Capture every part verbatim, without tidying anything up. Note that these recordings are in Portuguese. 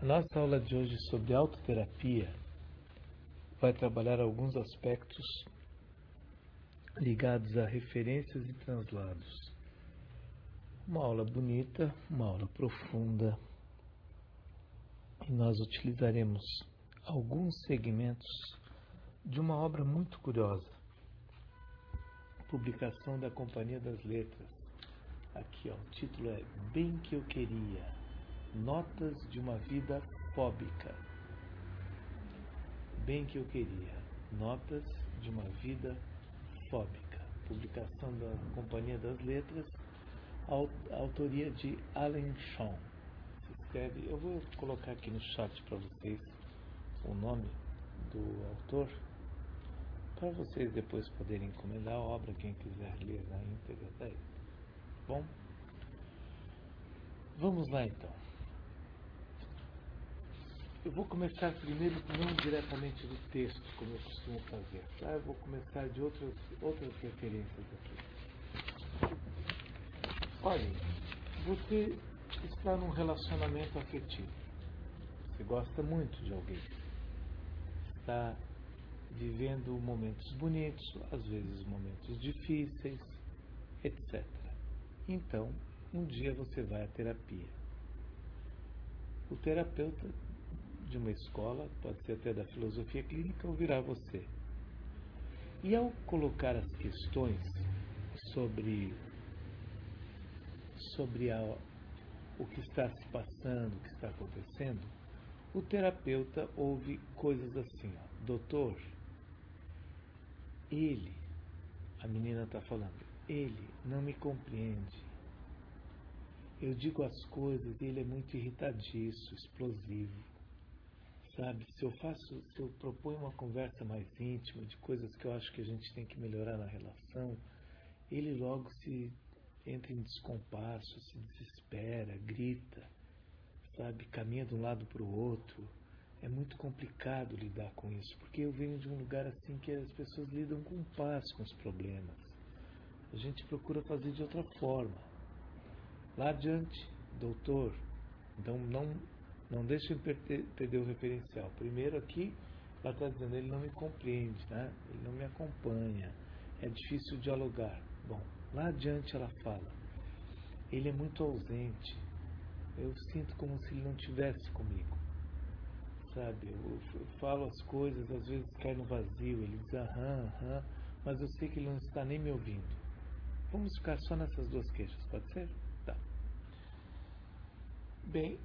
A nossa aula de hoje sobre autoterapia vai trabalhar alguns aspectos ligados a referências e translados. Uma aula bonita, uma aula profunda, e nós utilizaremos alguns segmentos de uma obra muito curiosa, publicação da Companhia das Letras. Aqui, ó, o título é Bem que eu queria, Notas de uma Vida Fóbica. Bem que eu queria, Notas de uma Vida Fóbica. Publicação da Companhia das Letras, a autoria de Alan Shaw. Se escreve, eu vou colocar aqui no chat para vocês o nome do autor, para vocês depois poderem encomendar a obra, quem quiser ler na íntegra daí. Bom, vamos lá então. Eu vou começar primeiro não diretamente do texto, como eu costumo fazer, tá? Eu vou começar de outras, outras referências aqui. Olhem, você está num relacionamento afetivo. Você gosta muito de alguém. Está vivendo momentos bonitos, às vezes momentos difíceis, etcétera. Então, um dia você vai à terapia. O terapeuta de uma escola, pode ser até da filosofia clínica, ouvirá você. E ao colocar as questões sobre, sobre a, o que está se passando, o que está acontecendo, o terapeuta ouve coisas assim, ó, doutor, ele, a menina está falando, ele não me compreende. Eu digo as coisas e ele é muito irritadiço, explosivo. Sabe, se eu faço, se eu proponho uma conversa mais íntima, de coisas que eu acho que a gente tem que melhorar na relação, ele logo se entra em descompasso, se desespera, grita, sabe, caminha de um lado para o outro. É muito complicado lidar com isso, porque eu venho de um lugar assim que as pessoas lidam com paz com os problemas. A gente procura fazer de outra forma. Lá adiante, doutor, então não, não deixem perder, perder o referencial. Primeiro aqui, ela está dizendo, ele não me compreende, né? Ele não me acompanha, é difícil dialogar. Bom, lá adiante ela fala, ele é muito ausente, eu sinto como se ele não estivesse comigo. Sabe, eu, eu falo as coisas, às vezes cai no vazio, ele diz aham, aham, mas eu sei que ele não está nem me ouvindo. Vamos ficar só nessas duas queixas, pode ser? Tá. Bem,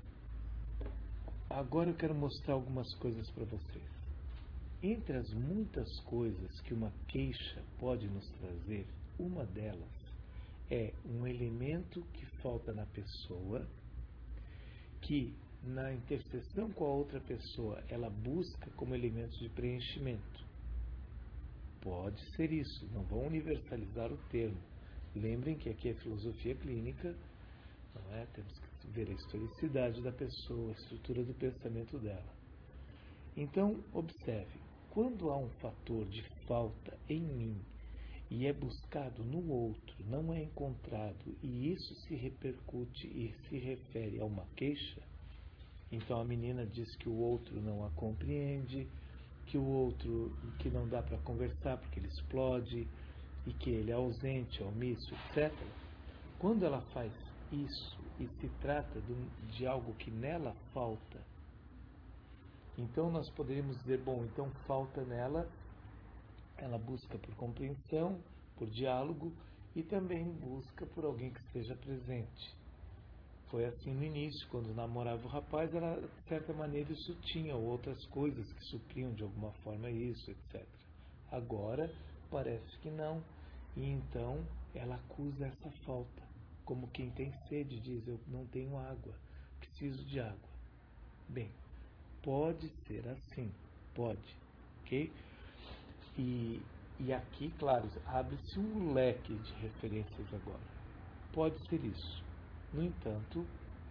agora eu quero mostrar algumas coisas para vocês. Entre as muitas coisas que uma queixa pode nos trazer, uma delas é um elemento que falta na pessoa, que na interseção com a outra pessoa ela busca como elemento de preenchimento. Pode ser isso, não vão universalizar o termo. Lembrem que aqui é filosofia clínica, não é? Temos que ver a historicidade da pessoa, a estrutura do pensamento dela. Então, observe, quando há um fator de falta em mim e é buscado no outro, não é encontrado, e isso se repercute e se refere a uma queixa, então a menina diz que o outro não a compreende, que o outro, que não dá para conversar porque ele explode, e que ele é ausente, é omisso, etcétera. Quando ela faz isso e se trata de, de algo que nela falta, então nós poderíamos dizer, bom, então falta nela, ela busca por compreensão, por diálogo e também busca por alguém que esteja presente. Foi assim no início, quando namorava o rapaz, ela, de certa maneira isso tinha outras coisas que supriam de alguma forma isso, etcétera. Agora parece que não, e então ela acusa essa falta, como quem tem sede diz, eu não tenho água, preciso de água. Bem, pode ser assim, pode, ok? E, e aqui, claro, abre-se um leque de referências agora. Pode ser isso. No entanto,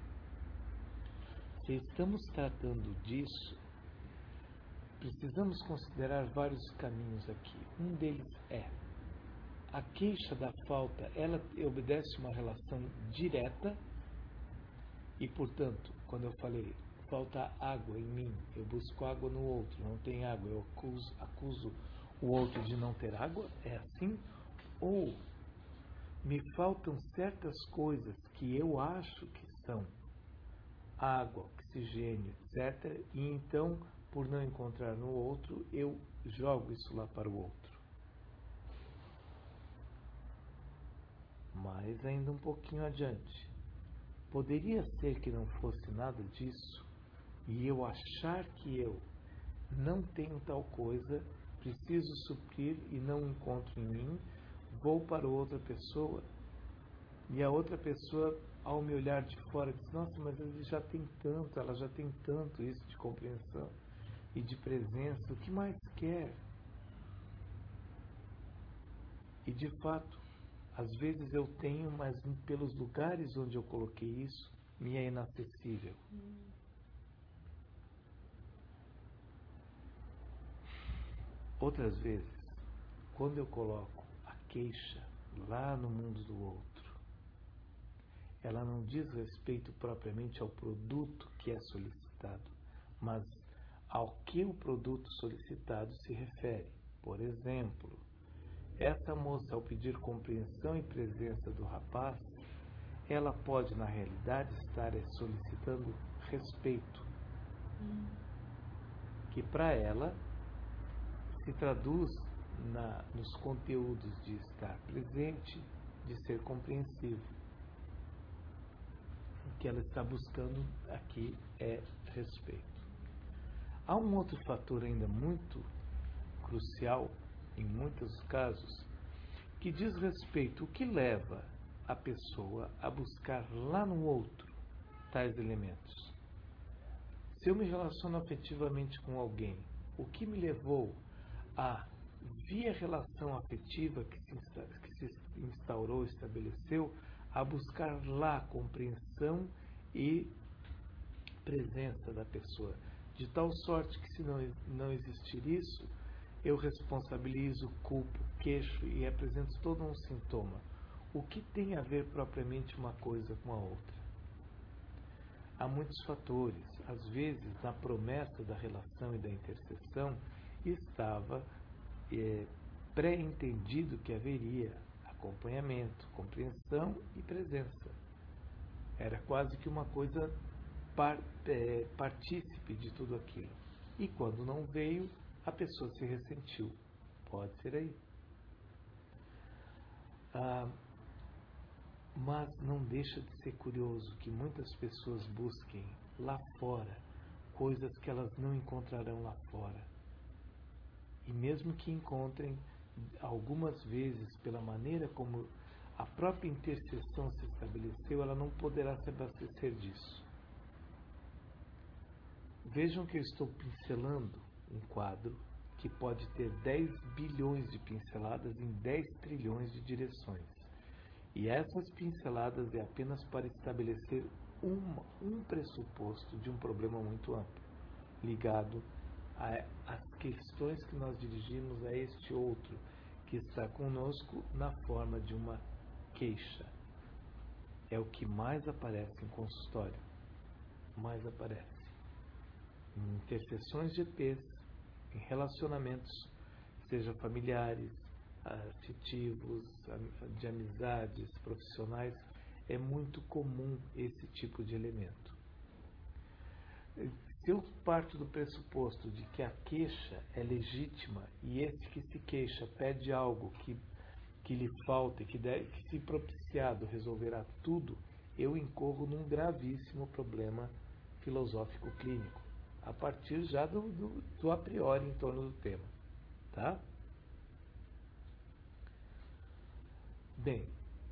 se estamos tratando disso, precisamos considerar vários caminhos aqui. Um deles é, a queixa da falta, ela obedece uma relação direta e, portanto, quando eu falei falta água em mim, eu busco água no outro, não tem água, eu acuso, acuso o outro de não ter água? É assim? Ou me faltam certas coisas que eu acho que são água, oxigênio, etcétera. E então, por não encontrar no outro, eu jogo isso lá para o outro. Mas ainda um pouquinho adiante. Poderia ser que não fosse nada disso e eu achar que eu não tenho tal coisa, preciso suprir e não encontro em mim, vou para outra pessoa e a outra pessoa, ao me olhar de fora, diz: nossa, mas ele já tem tanto, ela já tem tanto isso de compreensão e de presença, o que mais quer? E de fato, às vezes eu tenho, mas pelos lugares onde eu coloquei isso, me é inacessível. Hum. Outras vezes, quando eu coloco a queixa lá no mundo do outro, ela não diz respeito propriamente ao produto que é solicitado, mas ao que o produto solicitado se refere. Por exemplo, essa moça, ao pedir compreensão e presença do rapaz, ela pode, na realidade, estar solicitando respeito, hum. que para ela se traduz na, nos conteúdos de estar presente, de ser compreensivo. O que ela está buscando aqui é respeito. Há um outro fator ainda muito crucial, em muitos casos, que diz respeito, o que leva a pessoa a buscar lá no outro tais elementos. Se eu me relaciono afetivamente com alguém, o que me levou a, via relação afetiva que se, que se instaurou, estabeleceu, a buscar lá a compreensão e presença da pessoa, de tal sorte que, se não, não existir isso, eu responsabilizo, culpo, queixo e apresento todo um sintoma. O que tem a ver propriamente uma coisa com a outra? Há muitos fatores. Às vezes, na promessa da relação e da intercessão, estava é, pré-entendido que haveria acompanhamento, compreensão e presença. Era quase que uma coisa par, é, partícipe de tudo aquilo. E quando não veio, a pessoa se ressentiu. Pode ser aí. Ah, mas não deixa de ser curioso que muitas pessoas busquem lá fora coisas que elas não encontrarão lá fora. E mesmo que encontrem, algumas vezes, pela maneira como a própria intercessão se estabeleceu, ela não poderá se abastecer disso. Vejam que eu estou pincelando um quadro que pode ter dez bilhões de pinceladas em dez trilhões de direções. E essas pinceladas é apenas para estabelecer uma, um pressuposto de um problema muito amplo, ligado às questões que nós dirigimos a este outro, que está conosco na forma de uma queixa. É o que mais aparece em consultório, mais aparece. Em intercessões de E Pês, em relacionamentos, seja familiares, afetivos, de amizades, profissionais, é muito comum esse tipo de elemento. Se eu parto do pressuposto de que a queixa é legítima e esse que se queixa pede algo que, que lhe falta e que, deve, que, se propiciado, resolverá tudo, eu incorro num gravíssimo problema filosófico clínico, a partir já do, do, do a priori em torno do tema. Tá? Bem,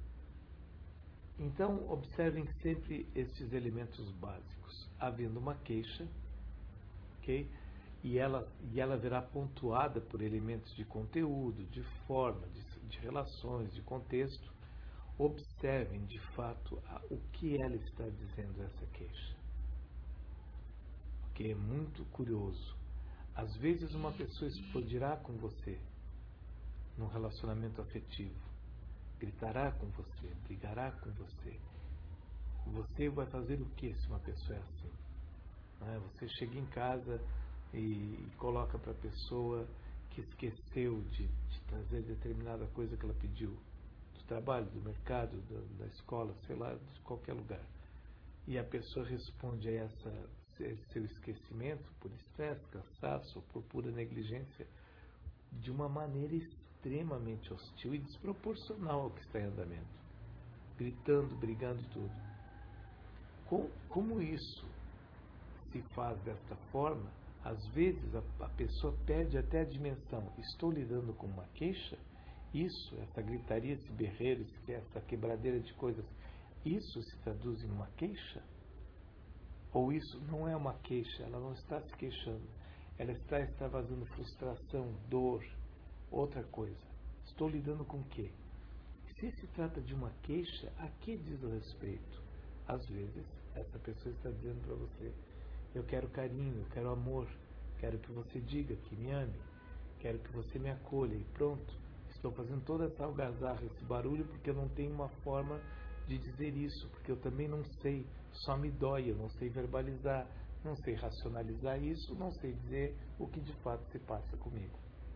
então observem sempre esses elementos básicos. Havendo uma queixa, ok? E ela, e ela verá pontuada por elementos de conteúdo, de forma, de, de relações, de contexto. Observem, de fato, a, o que ela está dizendo, essa queixa. Porque é muito curioso. Às vezes uma pessoa explodirá com você num relacionamento afetivo, gritará com você, brigará com você. Você vai fazer o que se uma pessoa é assim? Você chega em casa e, e coloca para a pessoa que esqueceu de, de trazer determinada coisa que ela pediu, do trabalho, do mercado, da, da escola, sei lá, de qualquer lugar. E a pessoa responde a essa, esse seu esquecimento por estresse, cansaço ou por pura negligência de uma maneira extremamente hostil e desproporcional ao que está em andamento, gritando, brigando, tudo. Com, como isso se faz desta forma, às vezes a, a pessoa perde até a dimensão. Estou lidando com uma queixa? Isso, essa gritaria, esse berreiro, essa quebradeira de coisas, isso se traduz em uma queixa? Ou isso não é uma queixa, ela não está se queixando, ela está extravasando frustração, dor, outra coisa. Estou lidando com o quê? Se se trata de uma queixa, a que diz o respeito? Às vezes, essa pessoa está dizendo para você: eu quero carinho, eu quero amor, quero que você diga que me ame, quero que você me acolha e pronto. Estou fazendo toda essa algazarra, esse barulho, porque eu não tenho uma forma de dizer isso, porque eu também não sei, só me dói, eu não sei verbalizar, não sei racionalizar isso, não sei dizer o que de fato se passa comigo.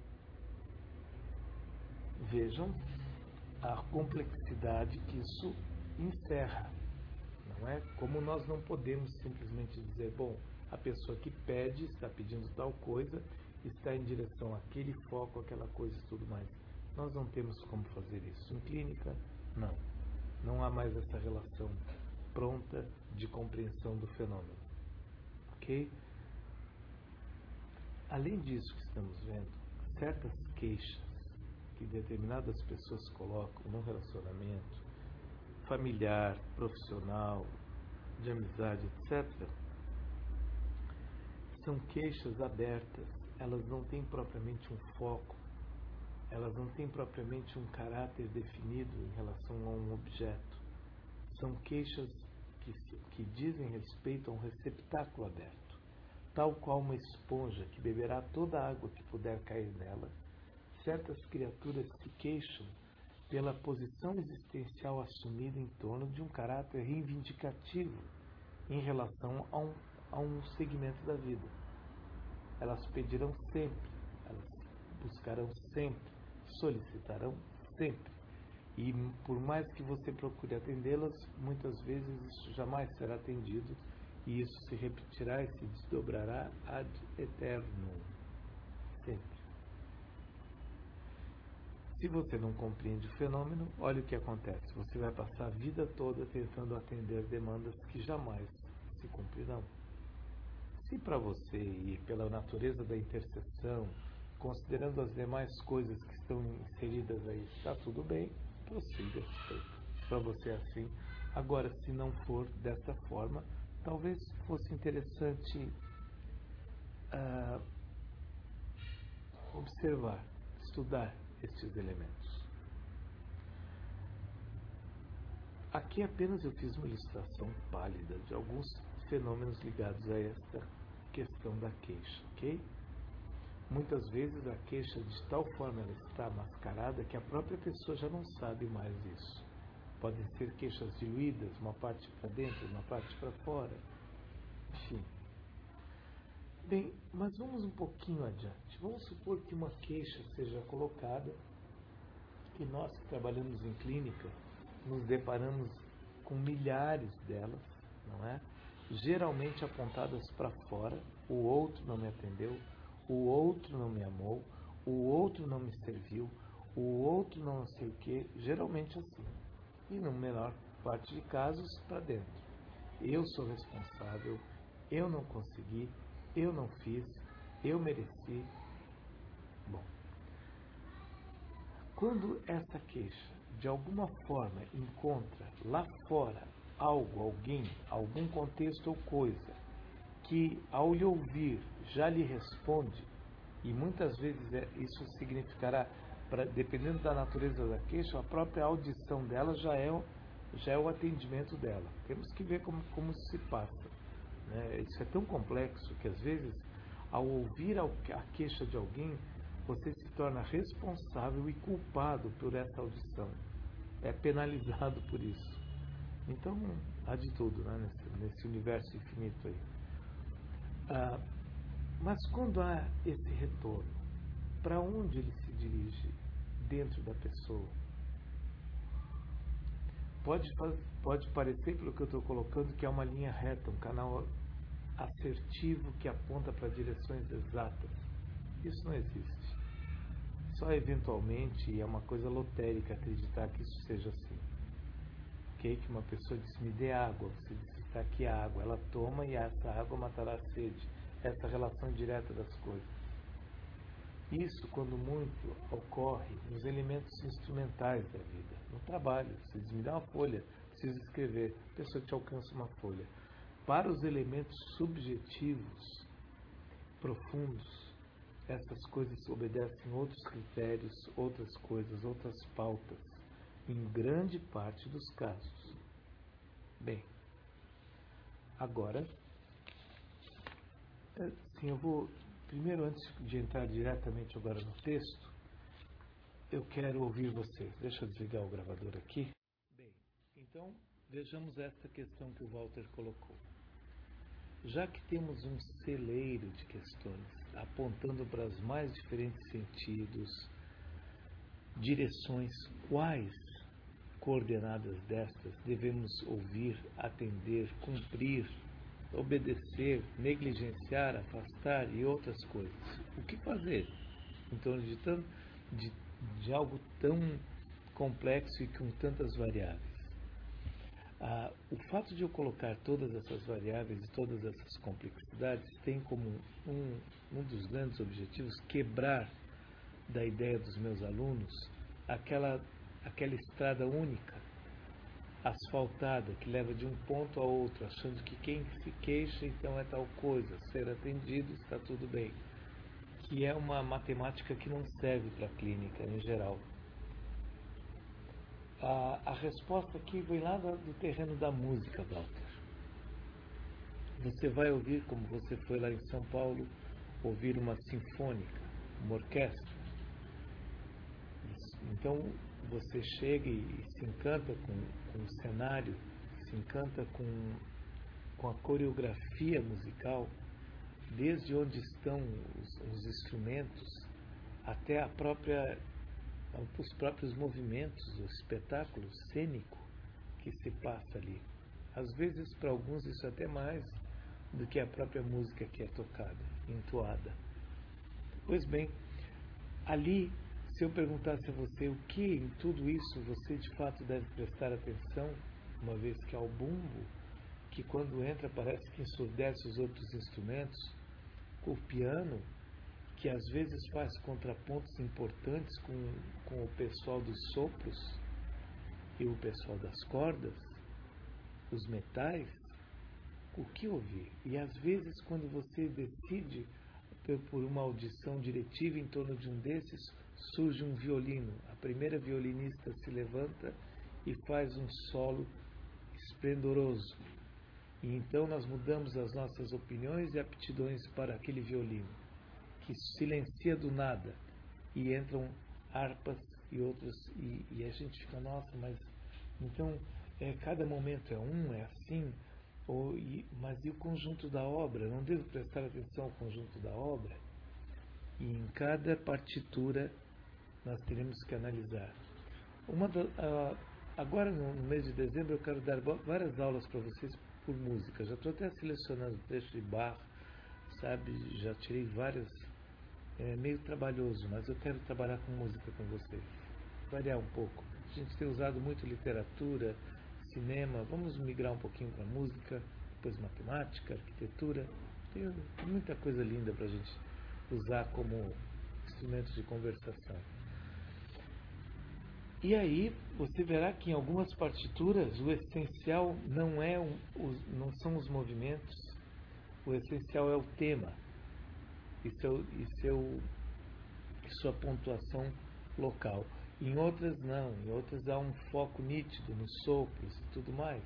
Vejam a complexidade que isso encerra, não é? Como nós não podemos simplesmente dizer, bom, a pessoa que pede, está pedindo tal coisa, está em direção àquele foco, aquela coisa e tudo mais. Nós não temos como fazer isso. Em clínica, não. Não há mais essa relação pronta de compreensão do fenômeno. Ok? Além disso que estamos vendo, certas queixas que determinadas pessoas colocam no relacionamento familiar, profissional, de amizade, etcétera, são queixas abertas. Elas não têm propriamente um foco, elas não têm propriamente um caráter definido em relação a um objeto. São queixas que, que dizem respeito a um receptáculo aberto, tal qual uma esponja que beberá toda a água que puder cair nela. Certas criaturas se queixam pela posição existencial assumida em torno de um caráter reivindicativo em relação a um, a um segmento da vida. Elas pedirão sempre, elas buscarão sempre, solicitarão sempre. E por mais que você procure atendê-las, muitas vezes isso jamais será atendido e isso se repetirá e se desdobrará ad eternum. Sempre. Se você não compreende o fenômeno, olha o que acontece. Você vai passar a vida toda tentando atender demandas que jamais se cumprirão. Se para você, e pela natureza da intercessão, considerando as demais coisas que estão inseridas aí, está tudo bem, prossiga. Se para você é assim. Agora, se não for dessa forma, talvez fosse interessante uh, observar, estudar estes elementos. Aqui apenas eu fiz uma ilustração pálida de alguns fenômenos ligados a esta questão da queixa, ok? Muitas vezes a queixa de tal forma ela está mascarada que a própria pessoa já não sabe mais isso. Podem ser queixas diluídas, uma parte para dentro, uma parte para fora, enfim. Bem, mas vamos um pouquinho adiante. Vamos supor que uma queixa seja colocada, que nós que trabalhamos em clínica nos deparamos com milhares delas, não é? Geralmente apontadas para fora. O outro não me atendeu, o outro não me amou, o outro não me serviu, o outro não sei o que, geralmente assim. E na menor parte de casos, para dentro. Eu sou responsável, eu não consegui, eu não fiz, eu mereci. Bom, quando essa queixa de alguma forma encontra lá fora algo, alguém, algum contexto ou coisa que ao lhe ouvir já lhe responde, e muitas vezes isso significará, pra, dependendo da natureza da queixa, a própria audição dela já é, já é o atendimento dela. Temos que ver como, como isso se passa. Né? Isso é tão complexo que às vezes, ao ouvir a queixa de alguém, você se torna responsável e culpado por essa audição. É penalizado por isso. Então, há de tudo, né? nesse, nesse universo infinito aí. Ah, mas quando há esse retorno, para onde ele se dirige dentro da pessoa? Pode, pode parecer, pelo que eu estou colocando, que é uma linha reta, um canal assertivo que aponta para direções exatas. Isso não existe. Só eventualmente, e é uma coisa lotérica acreditar que isso seja assim. Okay? Que uma pessoa diz, me dê água, você diz, está aqui a água, ela toma e essa água matará a sede. Essa relação direta das coisas. Isso, quando muito, ocorre nos elementos instrumentais da vida, no trabalho. Você diz, me dá uma folha, preciso escrever, a pessoa te alcança uma folha. Para os elementos subjetivos, profundos, essas coisas obedecem outros critérios, outras coisas, outras pautas, em grande parte dos casos. Bem, agora, sim, eu vou, primeiro, antes de entrar diretamente agora no texto, eu quero ouvir vocês. Deixa eu desligar o gravador aqui. Bem, então, vejamos esta questão que o Walter colocou. Já que temos um celeiro de questões apontando para os mais diferentes sentidos, direções, quais coordenadas destas devemos ouvir, atender, cumprir, obedecer, negligenciar, afastar e outras coisas? O que fazer em torno de, tão, de, de algo tão complexo e com tantas variáveis? Ah, o fato de eu colocar todas essas variáveis e todas essas complexidades tem como um, um dos grandes objetivos quebrar da ideia dos meus alunos aquela, aquela estrada única, asfaltada, que leva de um ponto a outro, achando que quem se queixa então é tal coisa, ser atendido está tudo bem, que é uma matemática que não serve para a clínica em geral. A, a resposta aqui vem lá do, do terreno da música, Walter. Você vai ouvir, como você foi lá em São Paulo, ouvir uma sinfônica, uma orquestra. Isso. Então, você chega e, e se encanta com, com o cenário, se encanta com, com a coreografia musical, desde onde estão os, os instrumentos até a própria, os próprios movimentos, o espetáculo cênico que se passa ali. Às vezes, para alguns, isso é até mais do que a própria música que é tocada, entoada. Pois bem, ali, se eu perguntasse a você o que em tudo isso você de fato deve prestar atenção, uma vez que há o bumbo, que quando entra parece que ensurdece os outros instrumentos, o piano, que às vezes faz contrapontos importantes com, com o pessoal dos sopros e o pessoal das cordas, os metais, o que ouvir? E às vezes quando você decide por uma audição diretiva em torno de um desses, surge um violino. A primeira violinista se levanta e faz um solo esplendoroso. E então nós mudamos as nossas opiniões e aptidões para aquele violino, que silencia do nada, e entram harpas e outros, e, e a gente fica, nossa, mas então é, cada momento é um, é assim, ou, e, mas e o conjunto da obra? Não devo prestar atenção ao conjunto da obra? E em cada partitura nós teremos que analisar. Uma da, uh, agora no, no mês de dezembro eu quero dar várias aulas para vocês por música. Já estou até selecionando trecho de Bach, sabe? Já tirei várias. É meio trabalhoso, mas eu quero trabalhar com música com vocês. Variar um pouco. A gente tem usado muito literatura, cinema. Vamos migrar um pouquinho para música, depois matemática, arquitetura. Tem muita coisa linda para a gente usar como instrumentos de conversação. E aí você verá que em algumas partituras o essencial não, é um, os, não são os movimentos, o essencial é o tema e, seu, e, seu, e sua pontuação local. Em outras não, em outras há um foco nítido nos sopros e tudo mais.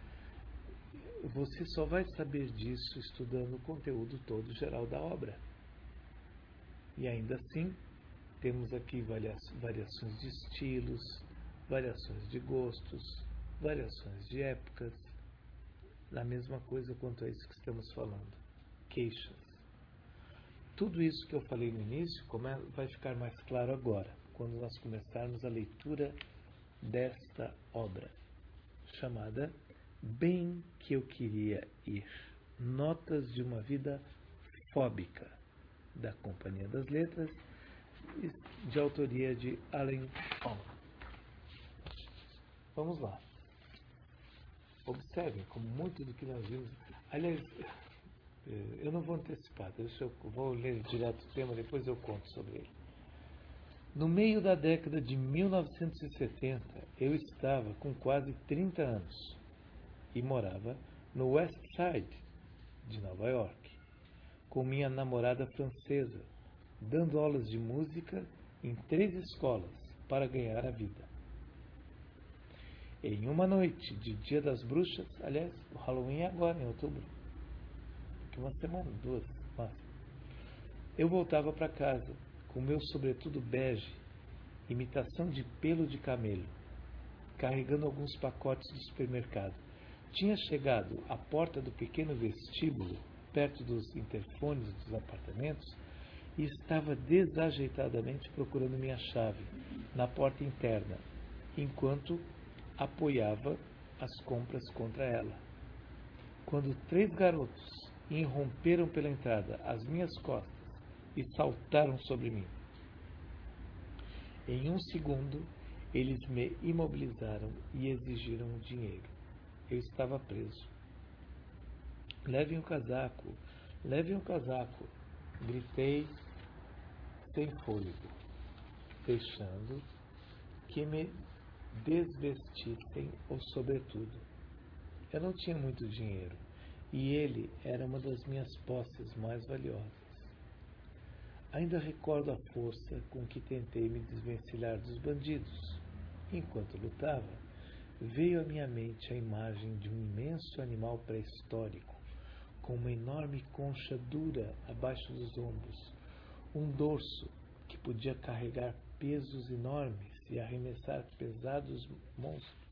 Você só vai saber disso estudando o conteúdo todo geral da obra. E ainda assim, temos aqui variações de estilos, variações de gostos, variações de épocas, a mesma coisa quanto a isso que estamos falando. queixas. Tudo isso que eu falei no início vai ficar mais claro agora, quando nós começarmos a leitura desta obra, chamada Bem que eu queria ir. Notas de uma vida fóbica, da Companhia das Letras, de autoria de Allen Fong. Vamos lá. Observem como muito do que nós vimos... Aliás, eu não vou antecipar, deixa eu vou ler direto o tema, depois eu conto sobre ele. No meio da década de mil novecentos e setenta, eu estava com quase trinta anos e morava no West Side de Nova York, com minha namorada francesa, dando aulas de música em três escolas para ganhar a vida. Em uma noite de Dia das Bruxas, aliás, o Halloween é agora, em outubro, daqui uma semana, duas, mas eu voltava para casa com meu sobretudo bege, imitação de pelo de camelo, carregando alguns pacotes do supermercado. Tinha chegado à porta do pequeno vestíbulo, perto dos interfones dos apartamentos, e estava desajeitadamente procurando minha chave na porta interna, enquanto apoiava as compras contra ela. Quando três garotos irromperam pela entrada às minhas costas e saltaram sobre mim. Em um segundo, eles me imobilizaram e exigiram dinheiro. Eu estava preso. Levem o casaco, levem o casaco, gritei sem fôlego, deixando que me desvestissem o sobretudo. Eu não tinha muito dinheiro e ele era uma das minhas posses mais valiosas. Ainda recordo a força com que tentei me desvencilhar dos bandidos. Enquanto lutava, veio à minha mente a imagem de um imenso animal pré-histórico, com uma enorme concha dura abaixo dos ombros, um dorso que podia carregar pesos enormes e arremessar pesados monstros.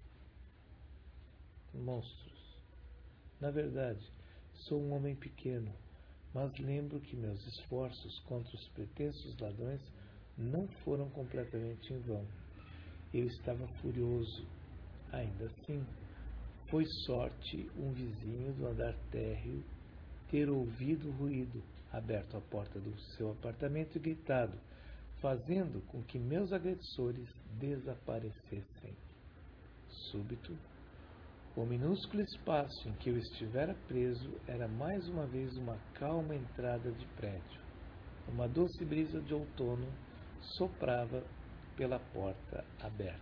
monstros. Na verdade, sou um homem pequeno, mas lembro que meus esforços contra os pretensos ladrões não foram completamente em vão. Eu estava furioso. Ainda assim, foi sorte um vizinho do andar térreo ter ouvido o ruído, aberto a porta do seu apartamento e gritado, fazendo com que meus agressores desaparecessem. Súbito, o minúsculo espaço em que eu estivera preso era mais uma vez uma calma entrada de prédio. Uma doce brisa de outono soprava pela porta aberta.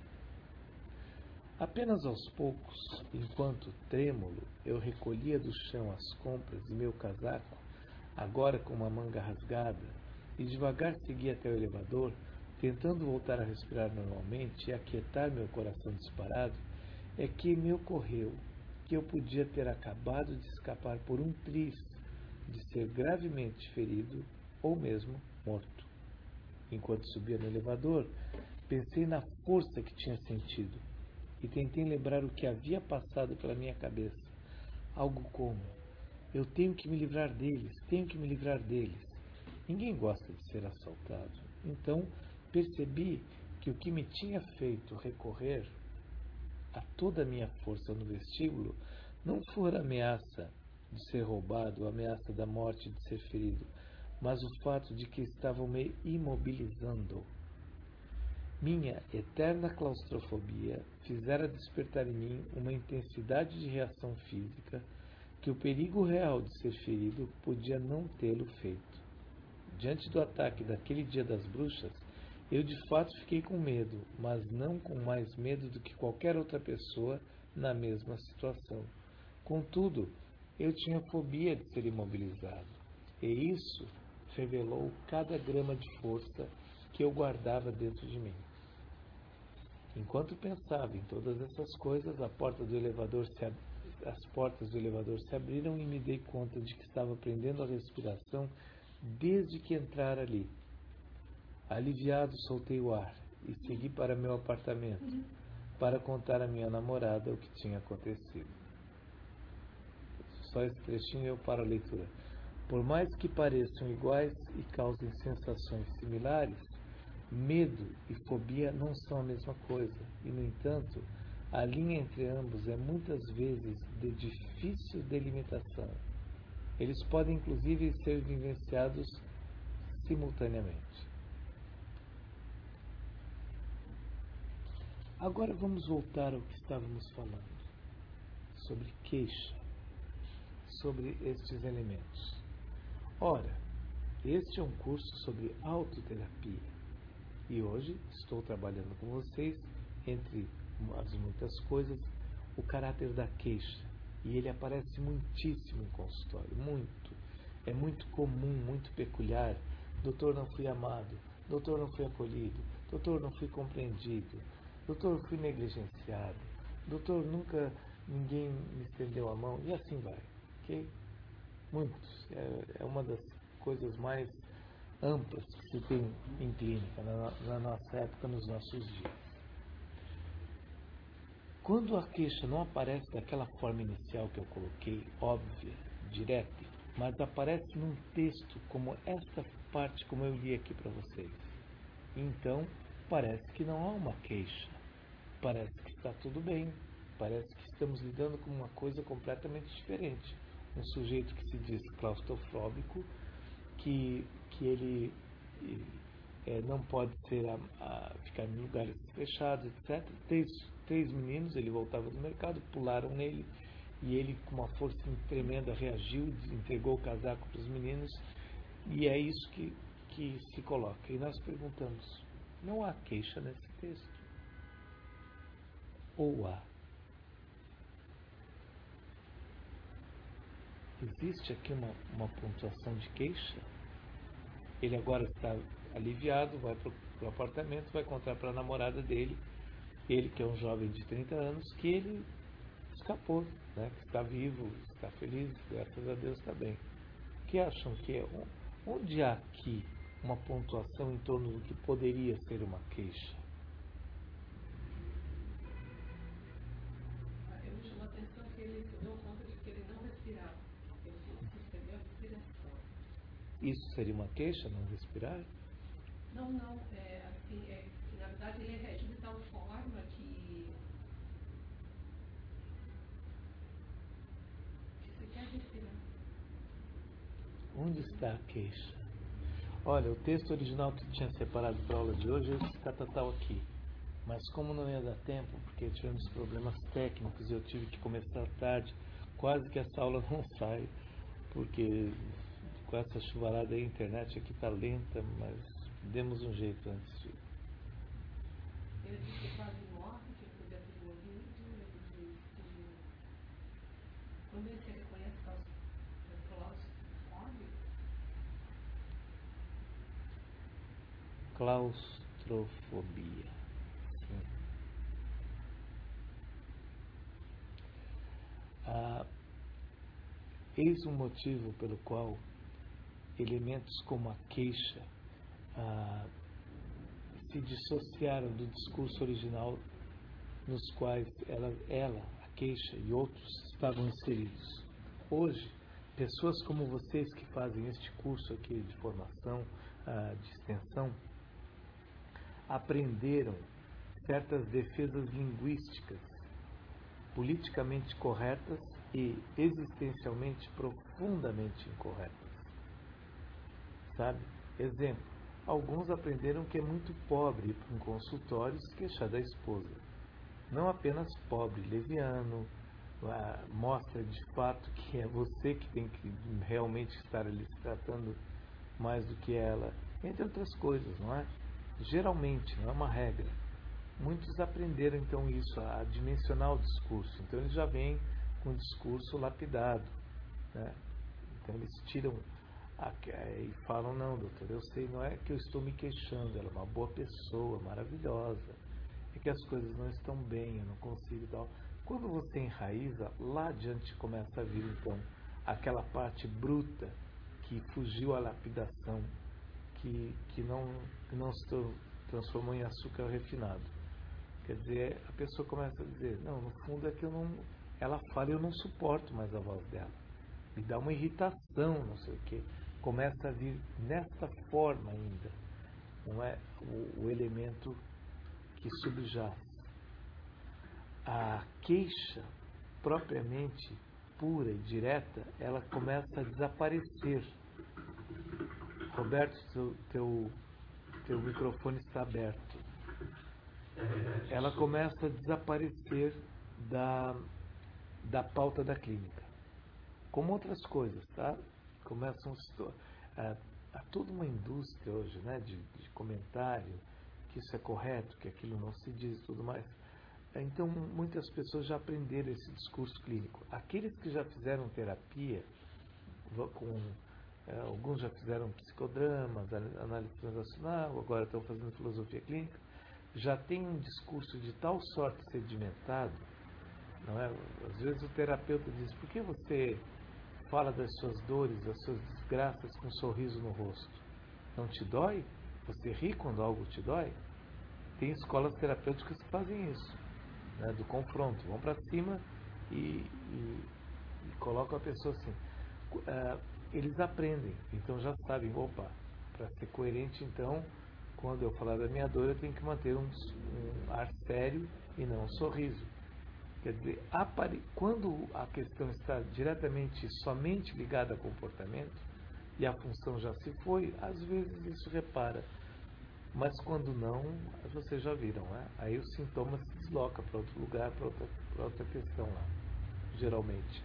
Apenas aos poucos, enquanto, trêmulo, eu recolhia do chão as compras e meu casaco, agora com uma manga rasgada, e devagar seguia até o elevador, tentando voltar a respirar normalmente e aquietar meu coração disparado, é que me ocorreu que eu podia ter acabado de escapar por um triz de ser gravemente ferido ou mesmo morto. Enquanto subia no elevador, pensei na força que tinha sentido e tentei lembrar o que havia passado pela minha cabeça. Algo como, eu tenho que me livrar deles, tenho que me livrar deles. Ninguém gosta de ser assaltado. Então, percebi que o que me tinha feito recorrer a toda a minha força no vestíbulo não fora a ameaça de ser roubado, a ameaça da morte de ser ferido, mas o fato de que estavam me imobilizando. Minha eterna claustrofobia fizera despertar em mim uma intensidade de reação física que o perigo real de ser ferido podia não tê-lo feito. Diante do ataque daquele dia das bruxas, eu de fato fiquei com medo, mas não com mais medo do que qualquer outra pessoa na mesma situação. Contudo, eu tinha fobia de ser imobilizado, e isso revelou cada grama de força que eu guardava dentro de mim. Enquanto pensava em todas essas coisas, a porta do elevador se ab... as portas do elevador se abriram e me dei conta de que estava prendendo a respiração desde que entrara ali. Aliviado, soltei o ar e segui para meu apartamento para contar à minha namorada o que tinha acontecido. Só esse trechinho eu paro a leitura. Por mais que pareçam iguais e causem sensações similares, medo e fobia não são a mesma coisa, e, no entanto, a linha entre ambos é muitas vezes de difícil delimitação. Eles podem, inclusive, ser vivenciados simultaneamente. Agora vamos voltar ao que estávamos falando, sobre queixa, sobre estes elementos. Ora, este é um curso sobre autoterapia e hoje estou trabalhando com vocês, entre as muitas coisas, o caráter da queixa. E ele aparece muitíssimo em consultório, muito. É muito comum, muito peculiar. Doutor, não fui amado. Doutor, não fui acolhido. Doutor, não fui compreendido. Doutor, fui negligenciado. Doutor, nunca ninguém me estendeu a mão. E assim vai, ok? Muitos. É, é uma das coisas mais amplas que se tem em clínica, na, na nossa época, nos nossos dias. Quando a queixa não aparece daquela forma inicial que eu coloquei, óbvia, direta, mas aparece num texto como esta parte, como eu li aqui para vocês, então parece que não há uma queixa, parece que está tudo bem, parece que estamos lidando com uma coisa completamente diferente. Um sujeito que se diz claustrofóbico, que, que ele é, não pode ser a, a ficar em lugares fechados, etcétera. Três, três meninos, ele voltava do mercado, pularam nele e ele, com uma força tremenda, reagiu, entregou o casaco para os meninos, e é isso que, que se coloca. E nós perguntamos, não há queixa nesse texto? Ou há? Existe aqui uma, uma pontuação de queixa? Ele agora está aliviado, vai para o apartamento, vai contar para a namorada dele, ele que é um jovem de trinta anos, que ele escapou, né? Que está vivo, está feliz, graças a Deus está bem. O que acham que é? Onde há aqui uma pontuação em torno do que poderia ser uma queixa? Eu me chamo a atenção que ele se deu conta de que ele não respirava. Ele suspendeu a respiração. Isso seria uma queixa, não respirar? Não, não. É, assim, é, que, na verdade, ele reagiu de tal forma que, que se quer respirar. Onde está a queixa? Olha, o texto original que eu tinha separado para a aula de hoje, esse catatal aqui. Mas como não ia dar tempo, porque tivemos problemas técnicos e eu tive que começar tarde, quase que essa aula não sai, porque com essa chuvarada aí, a internet aqui está lenta, mas demos um jeito antes de... Ele disse que quase morre, que ele podia ter morrido. Ele disse que... Quando ele se reconhece claustrofóbico, Claustrofobia. Sim. Ah, eis um motivo pelo qual elementos como a queixa ah, se dissociaram do discurso original nos quais ela, ela, a queixa e outros estavam inseridos. Hoje, pessoas como vocês que fazem este curso aqui de formação, ah, de extensão, aprenderam certas defesas linguísticas politicamente corretas e existencialmente profundamente incorretas. Sabe? Exemplo, alguns aprenderam que é muito pobre ir para um consultório se queixar da esposa. Não apenas pobre, leviano, mostra de fato que é você que tem que realmente estar ali se tratando mais do que ela, entre outras coisas, não é? Geralmente, não é uma regra. Muitos aprenderam então isso, a dimensionar o discurso, então eles já vêm com o discurso lapidado, né? Então eles tiram a, e falam, não, doutor, eu sei, não é que eu estou me queixando, ela é uma boa pessoa, maravilhosa, é que as coisas não estão bem, eu não consigo e tal. Quando você enraiza, lá adiante começa a vir então aquela parte bruta que fugiu à lapidação, que, que, não, que não se transformou em açúcar refinado. Quer dizer, a pessoa começa a dizer, não, no fundo é que eu não... Ela fala e eu não suporto mais a voz dela. me dá uma irritação, não sei o quê. Começa a vir nessa forma ainda, não é o, o elemento que subjaz. A queixa, propriamente pura e direta, ela começa a desaparecer. Roberto, teu, teu, teu microfone está aberto. Ela começa a desaparecer da, da pauta da clínica. Como outras coisas, tá? Começam a, a toda uma indústria hoje, né, de, de comentário, que isso é correto, que aquilo não se diz e tudo mais. Então, muitas pessoas já aprenderam esse discurso clínico. Aqueles que já fizeram terapia, com, é, alguns já fizeram psicodramas, análise transacional, agora estão fazendo filosofia clínica, já tem um discurso de tal sorte sedimentado, não é? Às vezes o terapeuta diz, por que você fala das suas dores, das suas desgraças com um sorriso no rosto? Não te dói? Você ri quando algo te dói? Tem escolas terapêuticas que fazem isso, né, do confronto, vão para cima e, e, e colocam a pessoa assim. Uh, eles aprendem, então já sabem, opa, para ser coerente, então, quando eu falar da minha dor, eu tenho que manter um, um ar sério e não um sorriso. Quer dizer, apare... quando a questão está diretamente, somente ligada a comportamento, e a função já se foi, às vezes isso repara. Mas quando não, vocês já viram, né? Aí o sintoma se desloca para outro lugar, para outra, para outra questão lá, geralmente.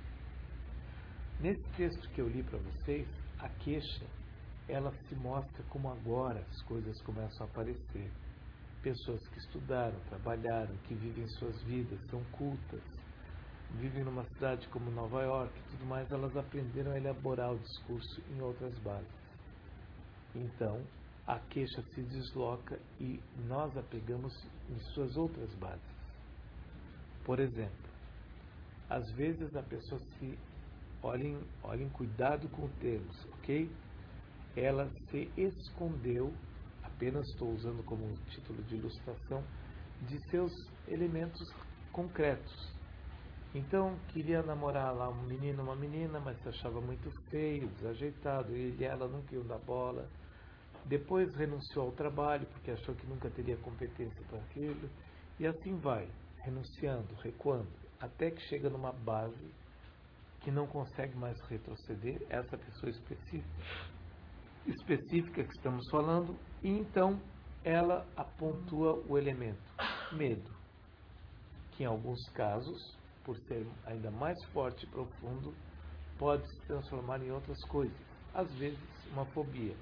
Nesse texto que eu li para vocês, a queixa, ela se mostra como agora as coisas começam a aparecer. Pessoas que estudaram, trabalharam, que vivem suas vidas, são cultas, vivem numa cidade como Nova York e tudo mais, elas aprenderam a elaborar o discurso em outras bases. Então, a queixa se desloca e nós a pegamos em suas outras bases. Por exemplo, às vezes a pessoa se... Olhem, olhem cuidado com termos, ok? Ela se escondeu, apenas estou usando como título de ilustração, de seus elementos concretos. Então, queria namorar lá um menino, uma menina, mas se achava muito feio, desajeitado, ele e ela nunca iam dar bola. Depois renunciou ao trabalho, porque achou que nunca teria competência para aquilo. E assim vai, renunciando, recuando, até que chega numa base que não consegue mais retroceder, essa pessoa específica, específica que estamos falando, e então ela apontua o elemento medo, que em alguns casos, por ser ainda mais forte e profundo, pode se transformar em outras coisas, às vezes uma fobia.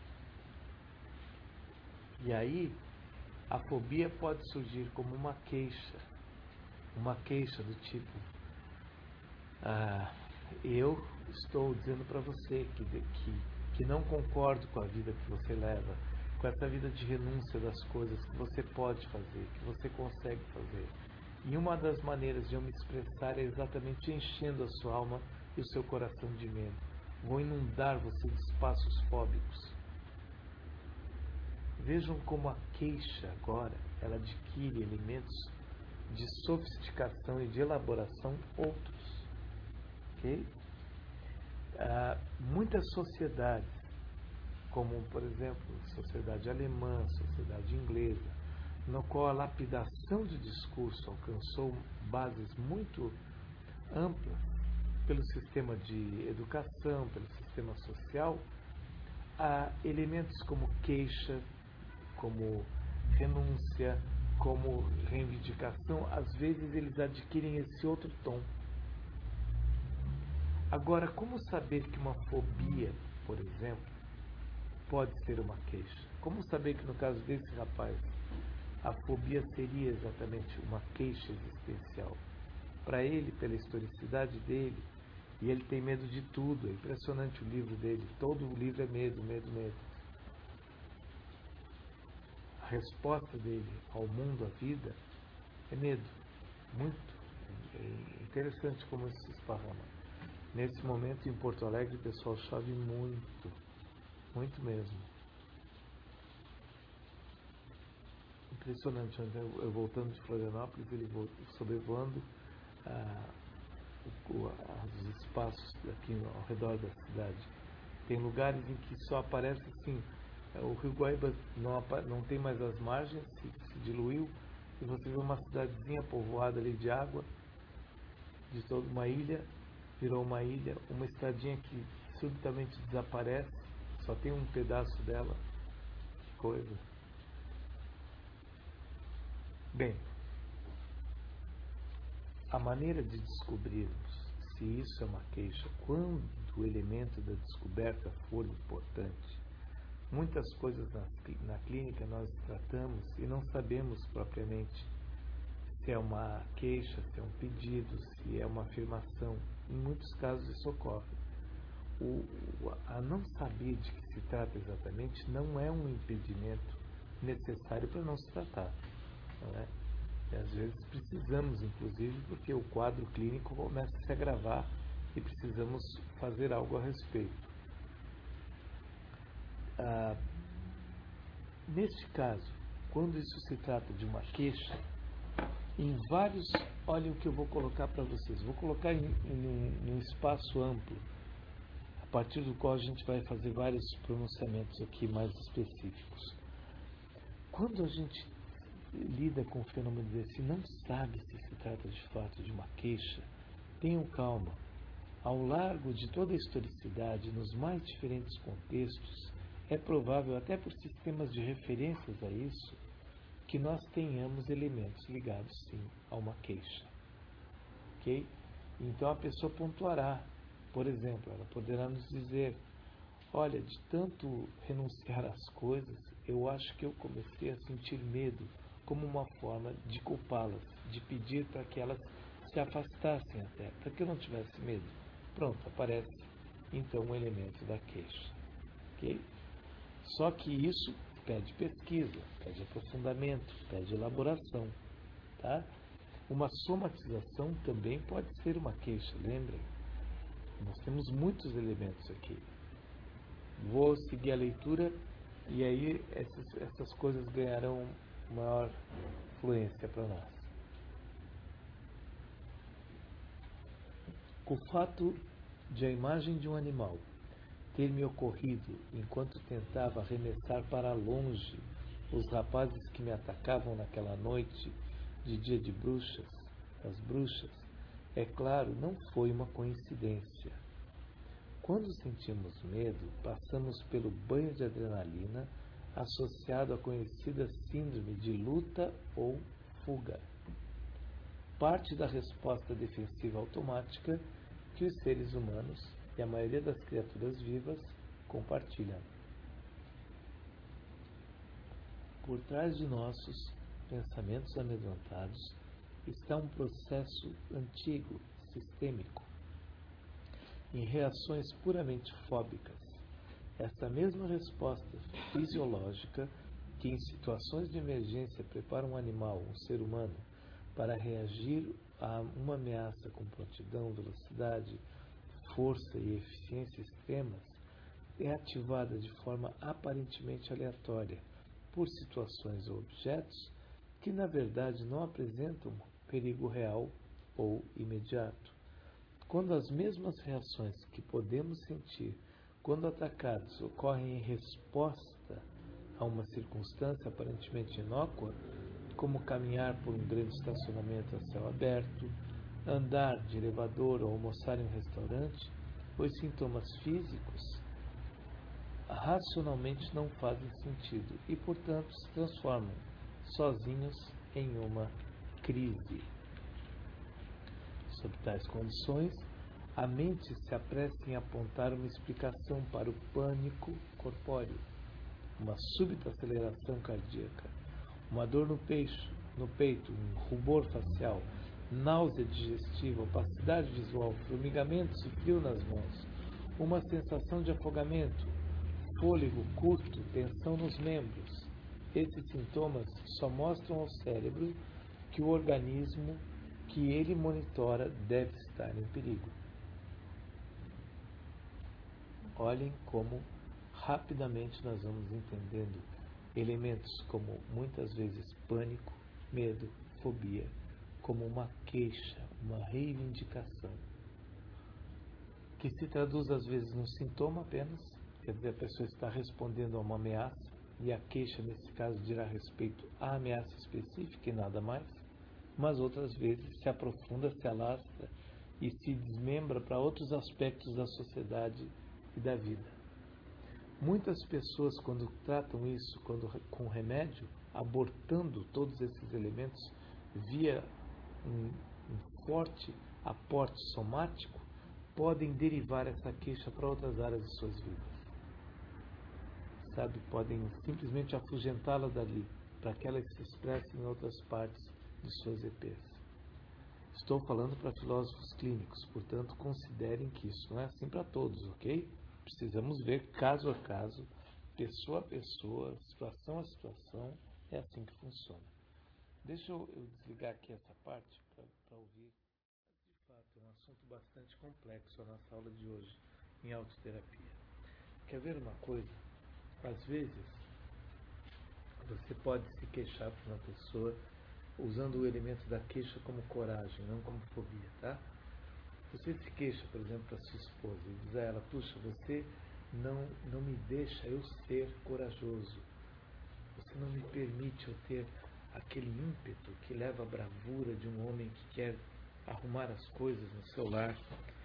E aí, a fobia pode surgir como uma queixa, uma queixa do tipo, ah, eu estou dizendo para você que, que, que não concordo com a vida que você leva, com essa vida de renúncia das coisas que você pode fazer, que você consegue fazer. E uma das maneiras de eu me expressar é exatamente enchendo a sua alma e o seu coração de medo. Vou inundar você de espaços fóbicos. Vejam como a queixa agora, ela adquire elementos de sofisticação e de elaboração outros. Okay? Ah, muitas sociedades, como por exemplo a sociedade alemã, a sociedade inglesa, no qual a lapidação de discurso alcançou bases muito amplas pelo sistema de educação, pelo sistema social, há elementos como queixa, como renúncia, como reivindicação, às vezes eles adquirem esse outro tom. Agora, como saber que uma fobia, por exemplo, pode ser uma queixa? Como saber que no caso desse rapaz, a fobia seria exatamente uma queixa existencial? Para ele, pela historicidade dele, e ele tem medo de tudo, é impressionante o livro dele, todo o livro é medo, medo, medo. A resposta dele ao mundo, à vida, é medo, muito. É interessante como isso se esparrama. Nesse momento, em Porto Alegre, o pessoal chove muito, muito mesmo. Impressionante, eu voltando de Florianópolis, ele sobrevoando a, o, os espaços aqui ao redor da cidade. Tem lugares em que só aparece assim, o Rio Guaíba não, não tem mais as margens, se, se diluiu, e você vê uma cidadezinha povoada ali de água, de toda uma ilha, virou uma ilha, uma estradinha que subitamente desaparece, só tem um pedaço dela. Que coisa. Bem, a maneira de descobrirmos se isso é uma queixa, quando o elemento da descoberta for importante, muitas coisas na, na clínica nós tratamos e não sabemos propriamente se é uma queixa, se é um pedido, se é uma afirmação. Em muitos casos isso ocorre. O, a não saber de que se trata exatamente não é um impedimento necessário para não se tratar. Não é? E às vezes precisamos, inclusive, porque o quadro clínico começa a se agravar e precisamos fazer algo a respeito. Ah, neste caso, quando isso se trata de uma queixa, em vários, olhem o que eu vou colocar para vocês, vou colocar em, em, em um espaço amplo, a partir do qual a gente vai fazer vários pronunciamentos aqui mais específicos. Quando a gente lida com o fenômeno desse, não sabe se se trata de fato de uma queixa, tenham calma. Ao largo de toda a historicidade, nos mais diferentes contextos, é provável, até por sistemas de referências a isso, que nós tenhamos elementos ligados, sim, a uma queixa. Ok? Então a pessoa pontuará. Por exemplo, ela poderá nos dizer: olha, de tanto renunciar às coisas, eu acho que eu comecei a sentir medo, como uma forma de culpá-las, de pedir para que elas se afastassem até, para que eu não tivesse medo. Pronto, aparece então um elemento da queixa. Ok? Só que isso pede pesquisa, pede aprofundamento, pede elaboração. Tá? Uma somatização também pode ser uma queixa, lembrem? Nós temos muitos elementos aqui. Vou seguir a leitura e aí essas, essas coisas ganharão maior fluência para nós. O fato de a imagem de um animal ter me ocorrido enquanto tentava arremessar para longe os rapazes que me atacavam naquela noite de dia de bruxas, das bruxas, é claro, não foi uma coincidência. Quando sentimos medo, passamos pelo banho de adrenalina associado à conhecida síndrome de luta ou fuga. Parte da resposta defensiva automática que os seres humanos e a maioria das criaturas vivas compartilham. Por trás de nossos pensamentos amedrontados está um processo antigo, sistêmico, em reações puramente fóbicas. Essa mesma resposta fisiológica que em situações de emergência prepara um animal, um ser humano, para reagir a uma ameaça com prontidão, velocidade, força e eficiência extremas, é ativada de forma aparentemente aleatória por situações ou objetos que na verdade não apresentam perigo real ou imediato. Quando as mesmas reações que podemos sentir quando atacados ocorrem em resposta a uma circunstância aparentemente inócua, como caminhar por um grande estacionamento a céu aberto, andar de elevador ou almoçar em um restaurante, os sintomas físicos racionalmente não fazem sentido e, portanto, se transformam sozinhos em uma crise. Sob tais condições, a mente se apressa em apontar uma explicação para o pânico corpóreo, uma súbita aceleração cardíaca, uma dor no peito, no peito, um rubor facial, náusea digestiva, opacidade visual, formigamentos e frio nas mãos, uma sensação de afogamento, fôlego curto, tensão nos membros. Esses sintomas só mostram ao cérebro que o organismo que ele monitora deve estar em perigo. Olhem como rapidamente nós vamos entendendo elementos como muitas vezes pânico, medo, fobia, como uma queixa, uma reivindicação. que se traduz às vezes num sintoma apenas, quer dizer, a pessoa está respondendo a uma ameaça, e a queixa, nesse caso, dirá respeito à ameaça específica e nada mais, mas outras vezes se aprofunda, se alastra e se desmembra para outros aspectos da sociedade e da vida. Muitas pessoas, quando tratam isso quando, com remédio, abortando todos esses elementos via um, um forte aporte somático, podem derivar essa queixa para outras áreas de suas vidas. Sabe, podem simplesmente afugentá-la dali, para que ela se expresse em outras partes de suas E Pês. Estou falando para filósofos clínicos, portanto, considerem que isso não é assim para todos, ok? Precisamos ver caso a caso, pessoa a pessoa, situação a situação, é assim que funciona. Deixa eu, eu desligar aqui essa parte para ouvir. De fato, é um assunto bastante complexo a nossa aula de hoje em autoterapia. Quer ver uma coisa? Às vezes, você pode se queixar para uma pessoa usando o elemento da queixa como coragem, não como fobia, tá? Você se queixa, por exemplo, para sua esposa e diz a ela: puxa, você não, não me deixa eu ser corajoso. Você não me permite eu ter aquele ímpeto que leva à bravura de um homem que quer arrumar as coisas no seu lar.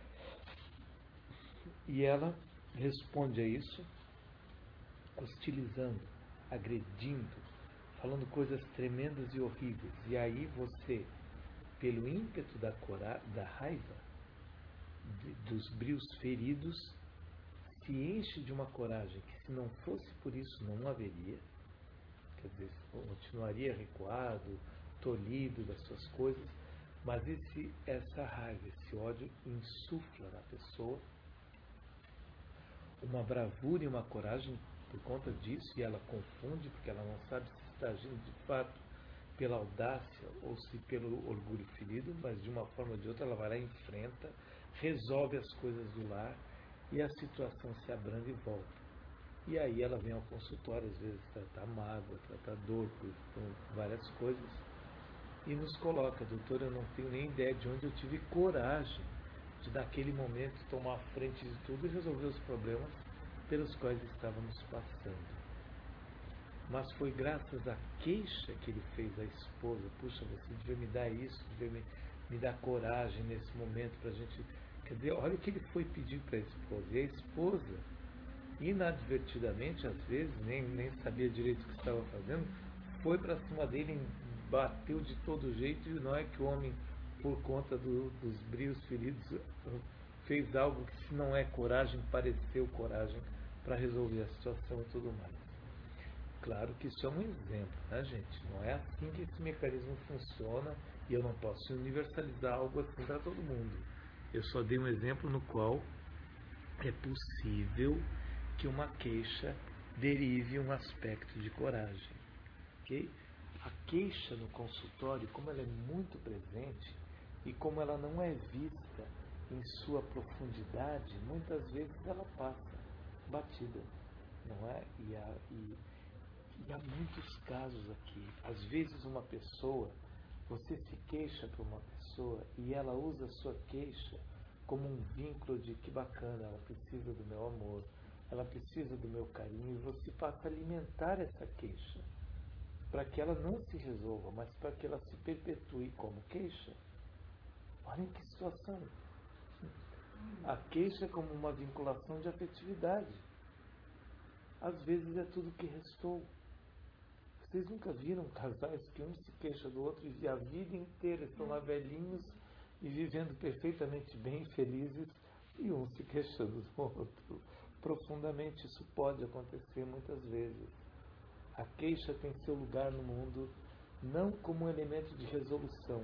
E ela responde a isso hostilizando, agredindo, falando coisas tremendas e horríveis. E aí você, pelo ímpeto da, cora da raiva, de, dos brios feridos, se enche de uma coragem que, se não fosse por isso, não haveria. Quer dizer, continuaria recuado, tolhido das suas coisas, mas esse, essa raiva, esse ódio insufla na pessoa uma bravura e uma coragem por conta disso, e ela confunde, porque ela não sabe se está agindo de fato pela audácia ou se pelo orgulho ferido, mas de uma forma ou de outra ela vai lá e enfrenta, resolve as coisas do lar e a situação se abranda e volta. E aí ela vem ao consultório, às vezes tratar mágoa, tratar dor por, por várias coisas, e nos coloca: doutor, eu não tenho nem ideia de onde eu tive coragem de naquele momento tomar a frente de tudo e resolver os problemas pelos quais estávamos passando. Mas foi graças à queixa que ele fez à esposa: puxa, você devia me dar isso, devia me, me dar coragem nesse momento para a gente... Quer dizer, olha o que ele foi pedir para a esposa. E a esposa, inadvertidamente, às vezes, nem, nem sabia direito o que estava fazendo, foi para cima dele, bateu de todo jeito, e não é que o homem, por conta do, dos brios feridos, fez algo que, se não é coragem, pareceu coragem para resolver a situação e tudo mais. Claro que isso é um exemplo, né, gente? Não é assim que esse mecanismo funciona, e eu não posso universalizar algo assim para todo mundo. Eu só dei um exemplo no qual é possível que uma queixa derive um aspecto de coragem, ok? A queixa no consultório, como ela é muito presente e como ela não é vista em sua profundidade, muitas vezes ela passa batida, não é? E há, e, e há muitos casos aqui. Às vezes uma pessoa, você se queixa para uma pessoa e ela usa a sua queixa como um vínculo de: que bacana, ela precisa do meu amor, ela precisa do meu carinho, e você passa a alimentar essa queixa para que ela não se resolva, mas para que ela se perpetue como queixa. Olhem que situação. A queixa é como uma vinculação de afetividade. Às vezes é tudo que restou. Vocês nunca viram casais que um se queixa do outro e a vida inteira estão lá velhinhos e vivendo perfeitamente bem, felizes, e um se queixando do outro? Profundamente, isso pode acontecer muitas vezes. A queixa tem seu lugar no mundo não como um elemento de resolução.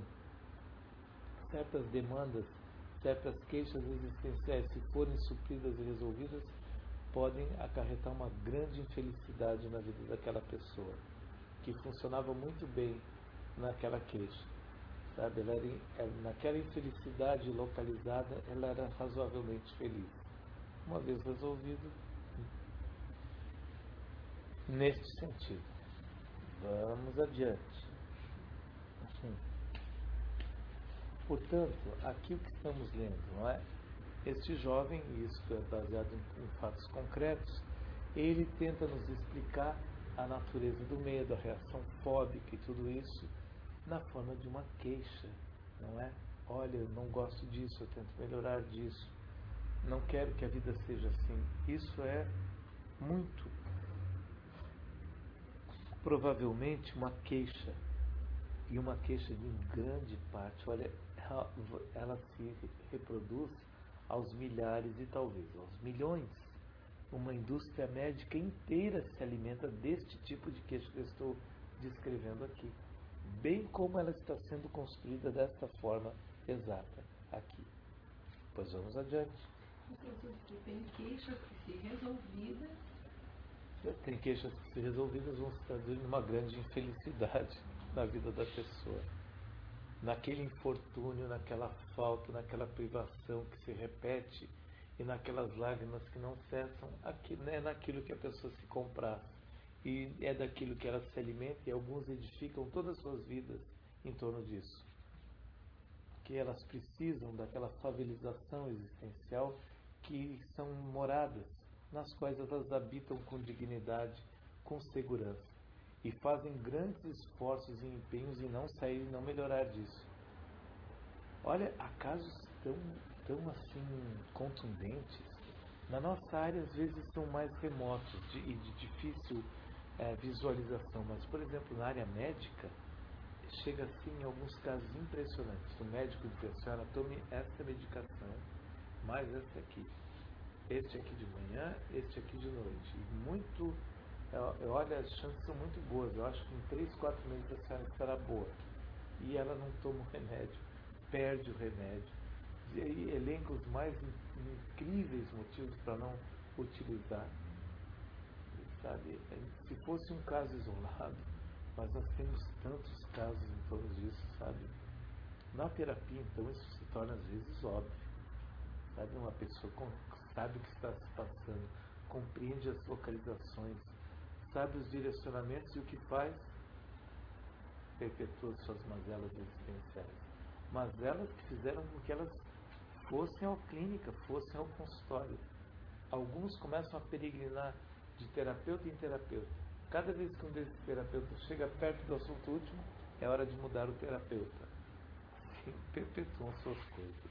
Certas demandas, certas queixas existenciais, se forem supridas e resolvidas, podem acarretar uma grande infelicidade na vida daquela pessoa, que funcionava muito bem naquela queixa. Sabe? Ela era, naquela infelicidade localizada, ela era razoavelmente feliz. Uma vez resolvido, neste sentido. Vamos adiante. Portanto, aqui o que estamos lendo, não é? Este jovem, e isso é baseado em, em fatos concretos, ele tenta nos explicar a natureza do medo, a reação fóbica e tudo isso na forma de uma queixa, não é? Olha, eu não gosto disso, eu tento melhorar disso, não quero que a vida seja assim. Isso é muito provavelmente uma queixa, e uma queixa de em grande parte, olha, ela, ela se reproduz aos milhares e talvez aos milhões. Uma indústria médica inteira se alimenta deste tipo de queixa que eu estou descrevendo aqui, bem como ela está sendo construída desta forma exata aqui. Pois vamos adiante. Tem queixas que se resolvidas. Tem queixas que se resolvidas vão se traduzir numa grande infelicidade na vida da pessoa. Naquele infortúnio, naquela falta, naquela privação que se repete e naquelas lágrimas que não cessam, aqui, é naquilo que a pessoa se compraz. E é daquilo que ela se alimenta, e alguns edificam todas as suas vidas em torno disso. Que elas precisam daquela favelização existencial que são moradas, nas quais elas habitam com dignidade, com segurança, e fazem grandes esforços e empenhos em não sair e não melhorar disso. Olha, há casos tão, tão assim contundentes. Na nossa área, às vezes, são mais remotos de, e de difícil é, visualização, mas, por exemplo, na área médica, chega assim em alguns casos impressionantes. O médico diz assim: olha, tome esta medicação, mais esta aqui. Este aqui de manhã, este aqui de noite. E muito, eu, eu, olha, as chances são muito boas. Eu acho que em três, quatro meses a senhora estará boa. E ela não toma o remédio, perde o remédio. E aí elenca os mais incríveis motivos para não utilizar. Sabe? Se fosse um caso isolado, mas nós temos tantos casos em torno disso, sabe? Na terapia, então, isso se torna às vezes óbvio. Sabe? Uma pessoa sabe o que está se passando, compreende as localizações, sabe os direcionamentos e o que faz, perpetua suas mazelas existenciais. Mazelas que fizeram com que elas fossem à clínica, fossem ao consultório. Alguns começam a peregrinar de terapeuta em terapeuta. Cada vez que um desses terapeutas chega perto do assunto último, é hora de mudar o terapeuta. Assim, perpetuam suas coisas.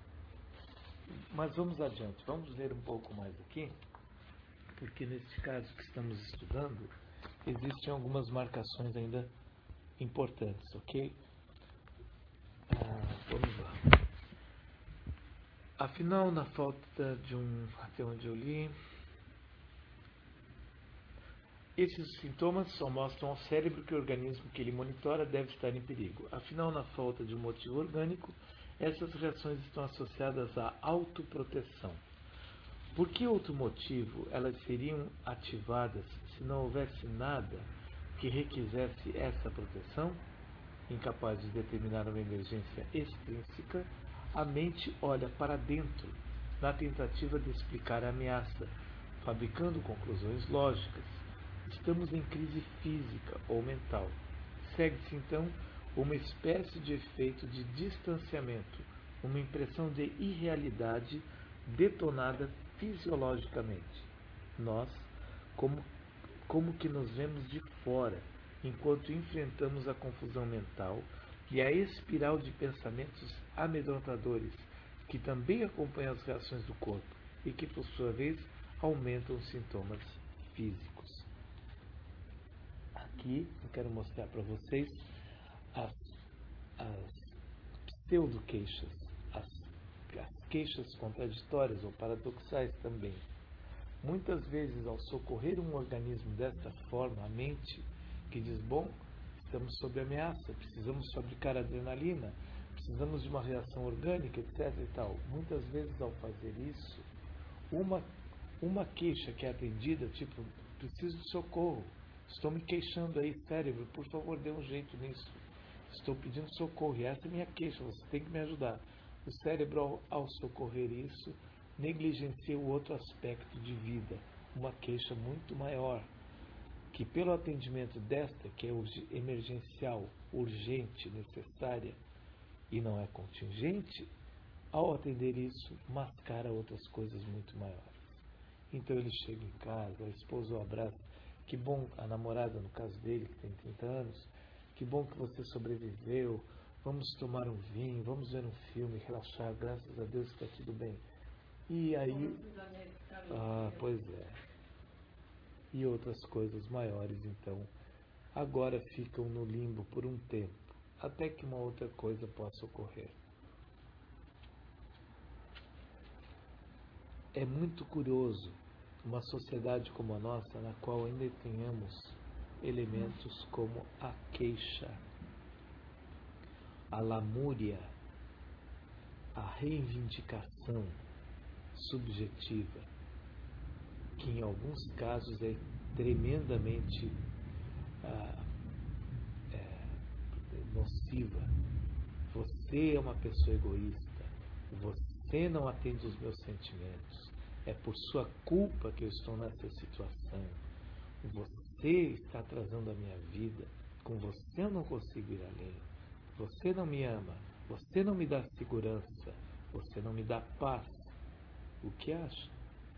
Mas vamos adiante, vamos ler um pouco mais aqui, porque neste caso que estamos estudando, existem algumas marcações ainda importantes, ok? Ah, vamos lá. Afinal, na falta de um, até onde eu li, esses sintomas só mostram ao cérebro que o organismo que ele monitora deve estar em perigo. Afinal, na falta de um motivo orgânico, essas reações estão associadas à autoproteção. Por que outro motivo elas seriam ativadas se não houvesse nada que requisesse essa proteção? Incapaz de determinar uma emergência extrínseca, a mente olha para dentro na tentativa de explicar a ameaça, fabricando conclusões lógicas. Estamos em crise física ou mental. Segue-se então uma espécie de efeito de distanciamento, uma impressão de irrealidade detonada fisiologicamente. Nós, como, como que nos vemos de fora, enquanto enfrentamos a confusão mental e a espiral de pensamentos amedrontadores que também acompanham as reações do corpo e que, por sua vez, aumentam os sintomas físicos. Aqui eu quero mostrar para vocês as, as pseudo-queixas, as, as queixas contraditórias ou paradoxais também. Muitas vezes, ao socorrer um organismo desta forma, a mente que diz, bom, estamos sob ameaça, precisamos fabricar adrenalina, precisamos de uma reação orgânica, etc e tal. Muitas vezes, ao fazer isso, uma, uma queixa que é atendida, tipo, preciso de socorro, estou me queixando aí, cérebro, por favor, dê um jeito nisso. Estou pedindo socorro, e essa é a minha queixa, você tem que me ajudar. O cérebro, ao, ao socorrer isso, negligencia o outro aspecto de vida, uma queixa muito maior, que pelo atendimento desta, que é emergencial, urgente, necessária e não é contingente, ao atender isso, mascara outras coisas muito maiores. Então ele chega em casa, a esposa o abraça, que bom, a namorada, no caso dele, que tem trinta anos, que bom que você sobreviveu, vamos tomar um vinho, vamos ver um filme, relaxar, graças a Deus está tudo bem. E aí, ah, pois é, e outras coisas maiores, então, agora ficam no limbo por um tempo, até que uma outra coisa possa ocorrer. É muito curioso uma sociedade como a nossa, na qual ainda tenhamos elementos como a queixa, a lamúria, a reivindicação subjetiva, que em alguns casos é tremendamente ah, é, nociva. Você é uma pessoa egoísta, você não atende os meus sentimentos, é por sua culpa que eu estou nessa situação, você está atrasando a minha vida, com você eu não consigo ir além, você não me ama, você não me dá segurança, você não me dá paz. O que acha?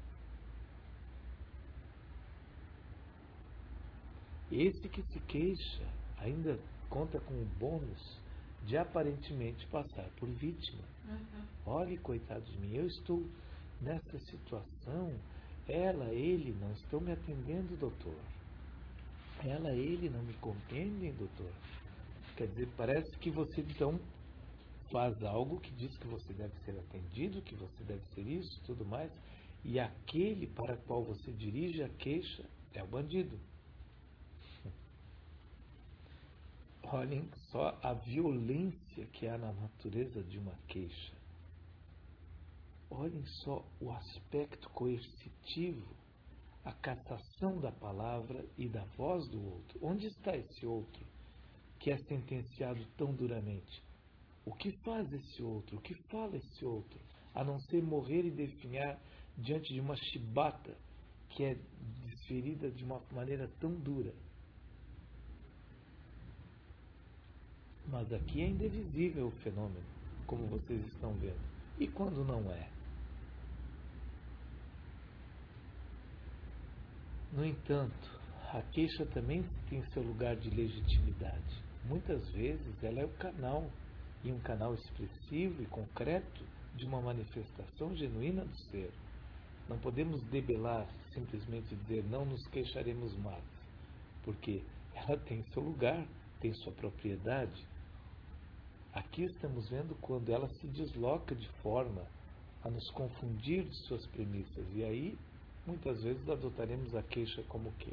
Esse que se queixa ainda conta com o bônus de aparentemente passar por vítima. Uhum. Olhe, coitado de mim, eu estou nessa situação, ela, ele não estão me atendendo, doutor. Ela, ele não me compreendem, doutor. Quer dizer, parece que você então faz algo que diz que você deve ser atendido, que você deve ser isso, tudo mais, e aquele para o qual você dirige a queixa é o bandido. Olhem só a violência que há na natureza de uma queixa. Olhem só o aspecto coercitivo, a cassação da palavra e da voz do outro. Onde está esse outro que é sentenciado tão duramente? O que faz esse outro? O que fala esse outro? A não ser morrer e definhar diante de uma chibata que é desferida de uma maneira tão dura. Mas aqui é indivisível o fenômeno, como vocês estão vendo. E quando não é? No entanto, a queixa também tem seu lugar de legitimidade. Muitas vezes ela é o canal, e um canal expressivo e concreto de uma manifestação genuína do ser. Não podemos debelar, simplesmente dizer não nos queixaremos mais, porque ela tem seu lugar, tem sua propriedade. Aqui estamos vendo quando ela se desloca de forma a nos confundir de suas premissas, e aí muitas vezes adotaremos a queixa como o quê?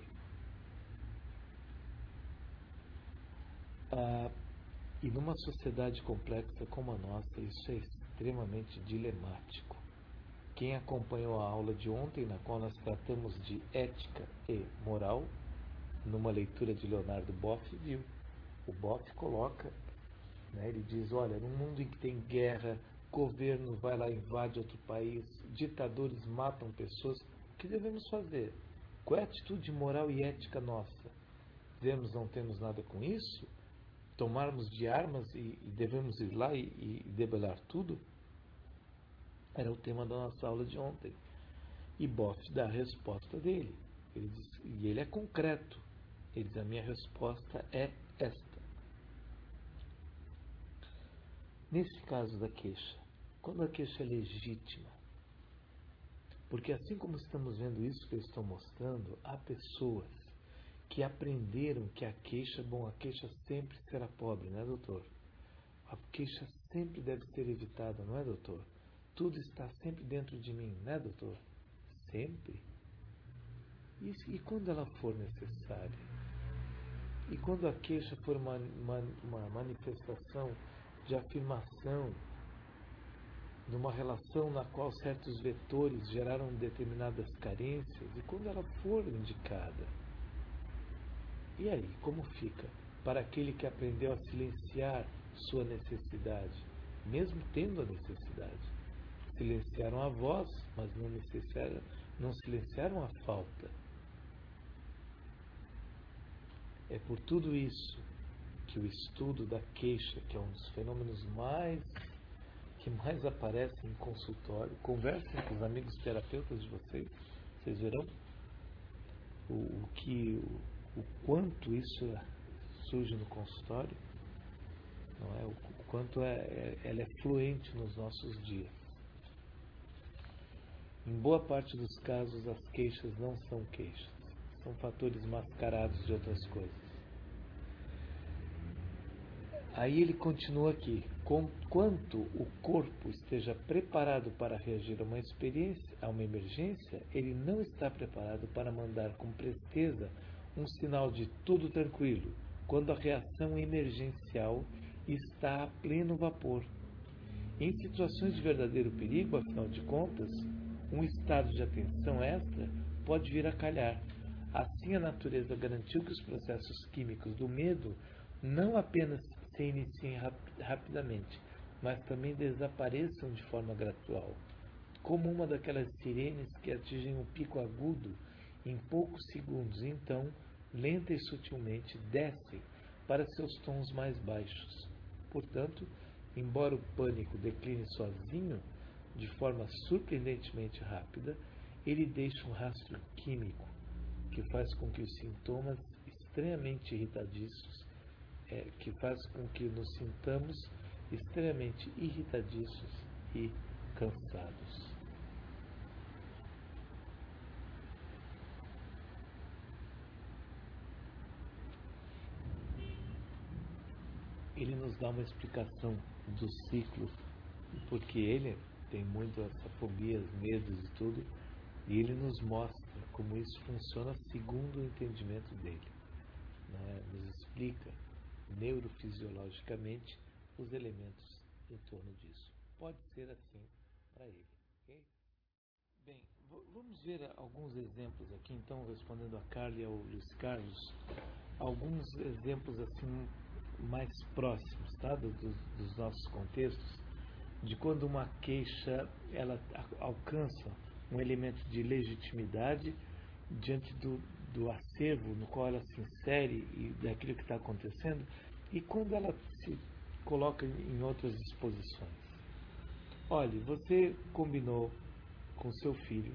Ah, e numa sociedade complexa como a nossa, isso é extremamente dilemático. Quem acompanhou a aula de ontem, na qual nós tratamos de ética e moral, numa leitura de Leonardo Boff, viu? O Boff coloca, né, ele diz, olha, num mundo em que tem guerra, governo vai lá, invade outro país, ditadores matam pessoas, o que devemos fazer? Qual é a atitude moral e ética nossa? Devemos não termos nada com isso? Tomarmos de armas e, e devemos ir lá e, e debelar tudo? Era o tema da nossa aula de ontem. E Boff dá a resposta dele. Ele diz, e ele é concreto. Ele diz, a minha resposta é esta. Nesse caso da queixa, quando a queixa é legítima, porque assim como estamos vendo isso que eu estou mostrando, há pessoas que aprenderam que a queixa, bom, a queixa sempre será pobre, não é, doutor? A queixa sempre deve ser evitada, não é, doutor? Tudo está sempre dentro de mim, não é, doutor? Sempre. E, e quando ela for necessária? E quando a queixa for uma, uma, uma manifestação de afirmação de uma relação na qual certos vetores geraram determinadas carências, e quando ela for indicada? E aí, como fica para aquele que aprendeu a silenciar sua necessidade, mesmo tendo a necessidade? Silenciaram a voz, mas não, necessaram, não silenciaram a falta. É por tudo isso que o estudo da queixa, que é um dos fenômenos mais, que mais aparecem em consultório. Conversem com os amigos terapeutas de vocês, vocês verão o, o que, o, o quanto isso surge no consultório, não é? O, o quanto é, é, ela é fluente nos nossos dias. Em boa parte dos casos, as queixas não são queixas, são fatores mascarados de outras coisas. Aí ele continua aqui: quanto o corpo esteja preparado para reagir a uma experiência, a uma emergência, ele não está preparado para mandar com presteza um sinal de tudo tranquilo, quando a reação emergencial está a pleno vapor. Em situações de verdadeiro perigo, afinal de contas, um estado de atenção extra pode vir a calhar. Assim, a natureza garantiu que os processos químicos do medo não apenas se iniciem rap rapidamente, mas também desapareçam de forma gradual, como uma daquelas sirenes que atingem um pico agudo em poucos segundos, e então, lenta e sutilmente, descem para seus tons mais baixos. Portanto, embora o pânico decline sozinho, de forma surpreendentemente rápida, ele deixa um rastro químico que faz com que os sintomas estranhamente irritadiços, é, que faz com que nos sintamos extremamente irritadiços e cansados. Ele nos dá uma explicação dos ciclos, porque ele tem muito essa fobia, medos e tudo, e ele nos mostra como isso funciona segundo o entendimento dele. Né? Nos explica neurofisiologicamente os elementos em torno disso. Pode ser assim para ele. Okay? Bem, vamos ver alguns exemplos aqui, então, respondendo a Carla e ao Luiz Carlos, alguns exemplos assim mais próximos, tá, dos, dos nossos contextos, de quando uma queixa ela alcança um elemento de legitimidade diante do, do acervo no qual ela se insere e daquilo que está acontecendo, e quando ela se coloca em outras disposições. Olhe, você combinou com seu filho: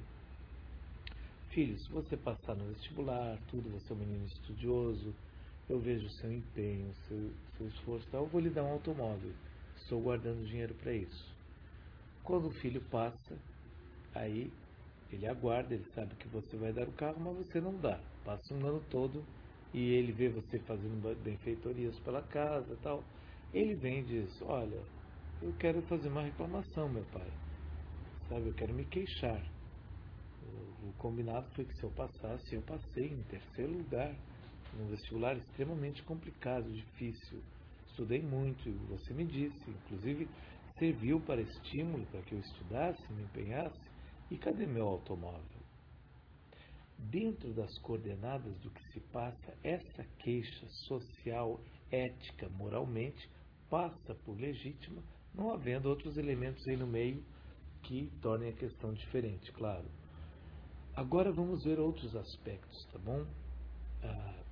filho, se você passar no vestibular, tudo, você é um menino estudioso, eu vejo o seu empenho, seu, seu esforço, eu vou lhe dar um automóvel, estou guardando dinheiro para isso. Quando o filho passa, aí ele aguarda, ele sabe que você vai dar o carro, mas você não dá. Passa um ano todo e ele vê você fazendo benfeitorias pela casa e tal. Ele vem e diz: olha, eu quero fazer uma reclamação, meu pai. Sabe, eu quero me queixar. O, o combinado foi que se eu passasse, eu passei em terceiro lugar, num vestibular extremamente complicado, difícil. Estudei muito, e você me disse, inclusive serviu para estímulo, para que eu estudasse, me empenhasse. E cadê meu automóvel? Dentro das coordenadas do que se passa, essa queixa social, ética, moralmente, passa por legítima, não havendo outros elementos aí no meio que tornem a questão diferente, claro. Agora vamos ver outros aspectos, tá bom? Ah,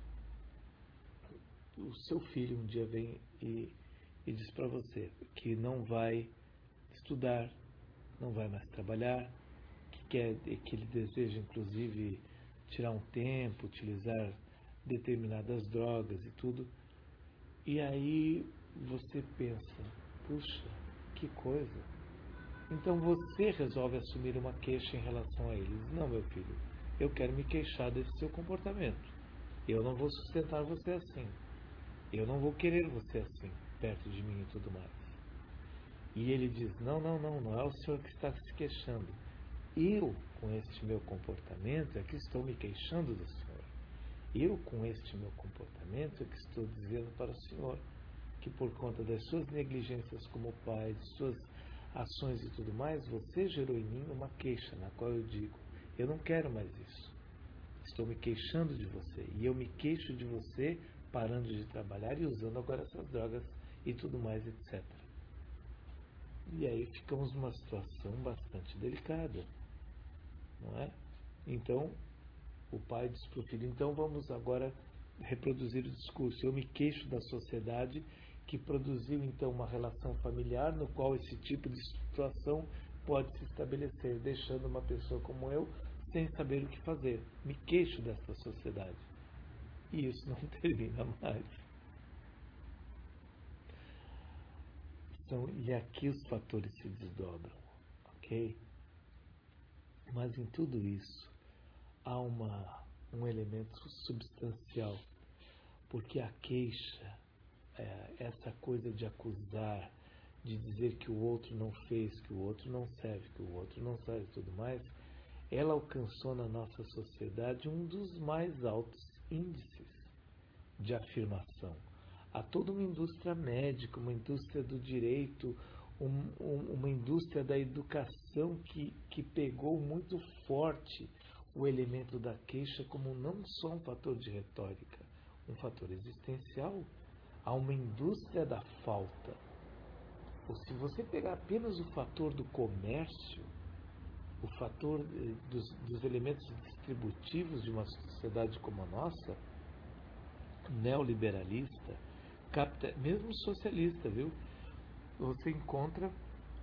o seu filho um dia vem e, e diz para você que não vai estudar, não vai mais trabalhar, que, quer, que ele deseja inclusive tirar um tempo, utilizar determinadas drogas e tudo. E aí você pensa: puxa, que coisa. Então você resolve assumir uma queixa em relação a eles. Não, meu filho, eu quero me queixar desse seu comportamento. Eu não vou sustentar você assim. Eu não vou querer você assim, perto de mim e tudo mais. E ele diz: não, não, não, não é o senhor que está se queixando. Eu, com este meu comportamento, é que estou me queixando do senhor. Eu, com este meu comportamento, é que estou dizendo para o senhor que, por conta das suas negligências como pai, de suas ações e tudo mais, você gerou em mim uma queixa, na qual eu digo: eu não quero mais isso. Estou me queixando de você. E eu me queixo de você parando de trabalhar e usando agora essas drogas e tudo mais, etcétera. E aí ficamos numa situação bastante delicada, não é? Então, o pai diz para o filho: então vamos agora reproduzir o discurso. Eu me queixo da sociedade que produziu então uma relação familiar no qual esse tipo de situação pode se estabelecer, deixando uma pessoa como eu sem saber o que fazer. Me queixo dessa sociedade. E isso não termina mais. São, e aqui os fatores se desdobram, ok? Mas em tudo isso há uma, um elemento substancial, porque a queixa, é, essa coisa de acusar, de dizer que o outro não fez, que o outro não serve, que o outro não serve e tudo mais, ela alcançou na nossa sociedade um dos mais altos índices de afirmação. Há toda uma indústria médica, uma indústria do direito, um, um, uma indústria da educação que, que pegou muito forte o elemento da queixa como não só um fator de retórica, um fator existencial. Há uma indústria da falta. Ou se você pegar apenas o fator do comércio, o fator dos, dos elementos distributivos de uma sociedade como a nossa, neoliberalista, capital, mesmo socialista, viu? Você encontra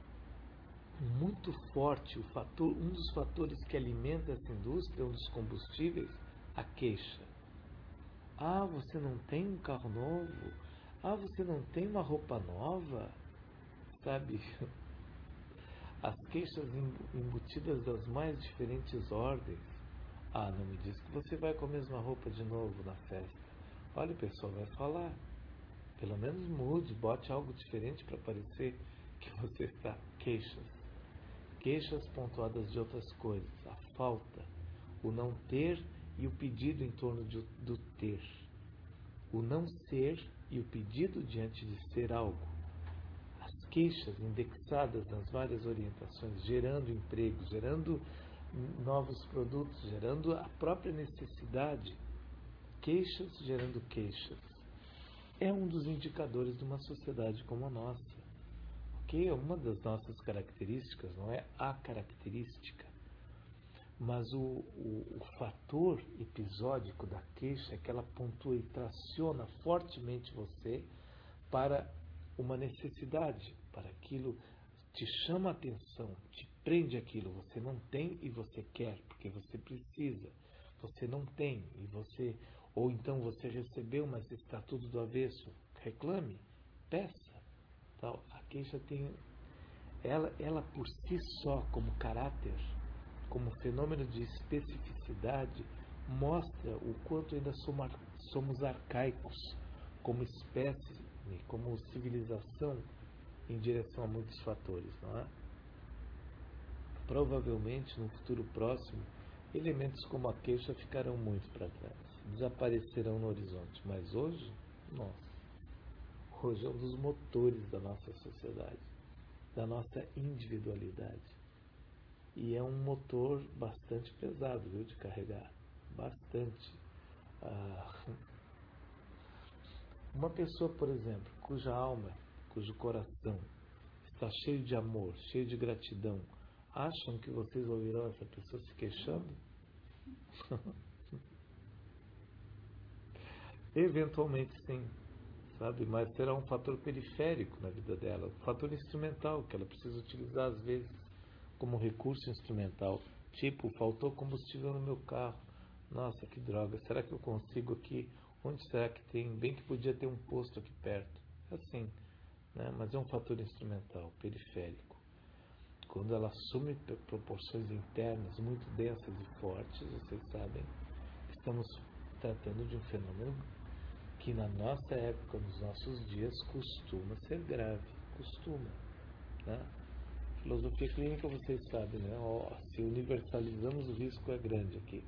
muito forte o fator, um dos fatores que alimenta essa indústria, um dos combustíveis, a queixa. Ah, você não tem um carro novo? Ah, você não tem uma roupa nova? Sabe? As queixas embutidas das mais diferentes ordens. Ah, não me diz que você vai com a mesma roupa de novo na festa. Olha, o pessoal vai falar. Pelo menos mude, bote algo diferente para parecer que você está. Queixas. Queixas pontuadas de outras coisas. A falta, o não ter e o pedido em torno de, do ter. O não ser e o pedido diante de ser algo. As queixas indexadas nas várias orientações, gerando emprego, gerando novos produtos, gerando a própria necessidade. Queixas gerando queixas. É um dos indicadores de uma sociedade como a nossa. Ok? É uma das nossas características, não é a característica. Mas o, o, o fator episódico da queixa é que ela pontua e traciona fortemente você para uma necessidade, para aquilo, te chama a atenção, te prende aquilo, você não tem e você quer, porque você precisa, você não tem e você, ou então você recebeu, mas está tudo do avesso, reclame, peça, tal. A queixa tem, ela, ela por si só, como caráter, como fenômeno de especificidade, mostra o quanto ainda somos arcaicos como espécie, como civilização, em direção a muitos fatores, não é? Provavelmente, no futuro próximo, elementos como a queixa ficarão muito para trás, desaparecerão no horizonte, mas hoje, nossa, hoje é um dos motores da nossa sociedade, da nossa individualidade. E é um motor bastante pesado, viu, de carregar. Bastante. Ah, uma pessoa, por exemplo, cuja alma, cujo coração está cheio de amor, cheio de gratidão, acham que vocês ouvirão essa pessoa se queixando? Eventualmente sim, sabe? Mas será um fator periférico na vida dela, um fator instrumental que ela precisa utilizar às vezes como recurso instrumental, tipo, faltou combustível no meu carro, nossa, que droga, será que eu consigo aqui, onde será que tem, bem que podia ter um posto aqui perto, assim, né? Mas é um fator instrumental, periférico. Quando ela assume proporções internas muito densas e fortes, vocês sabem, estamos tratando de um fenômeno que na nossa época, nos nossos dias, costuma ser grave, costuma, né? Filosofia clínica, vocês sabem, né? Oh, se universalizamos, o risco é grande aqui.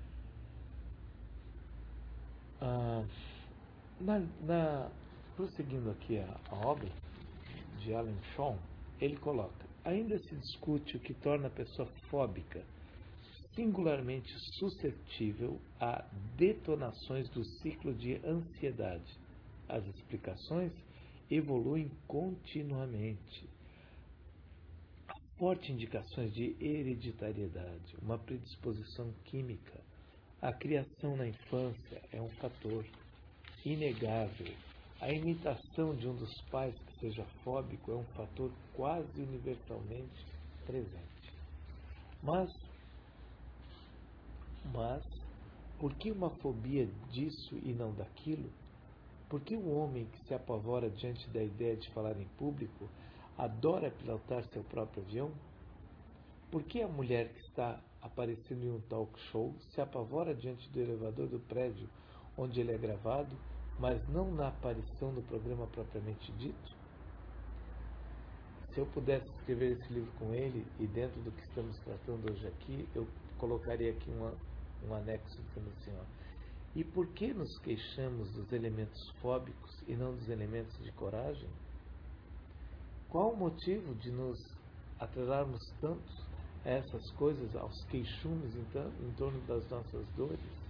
Ah, na, na, prosseguindo aqui a, a obra de Alan Shaw, ele coloca: ainda se discute o que torna a pessoa fóbica singularmente suscetível a detonações do ciclo de ansiedade. As explicações evoluem continuamente. Fortes indicações de hereditariedade, uma predisposição química. A criação na infância é um fator inegável. A imitação de um dos pais que seja fóbico é um fator quase universalmente presente. Mas, mas, por que uma fobia disso e não daquilo? Por que o homem que se apavora diante da ideia de falar em público adora pilotar seu próprio avião? Por que a mulher que está aparecendo em um talk show se apavora diante do elevador do prédio onde ele é gravado, mas não na aparição do programa propriamente dito? Se eu pudesse escrever esse livro com ele, e dentro do que estamos tratando hoje aqui, eu colocaria aqui uma, um anexo dizendo assim, ó, e por que nos queixamos dos elementos fóbicos e não dos elementos de coragem? Qual o motivo de nos atrelarmos tanto a essas coisas, aos queixumes em, em torno das nossas dores?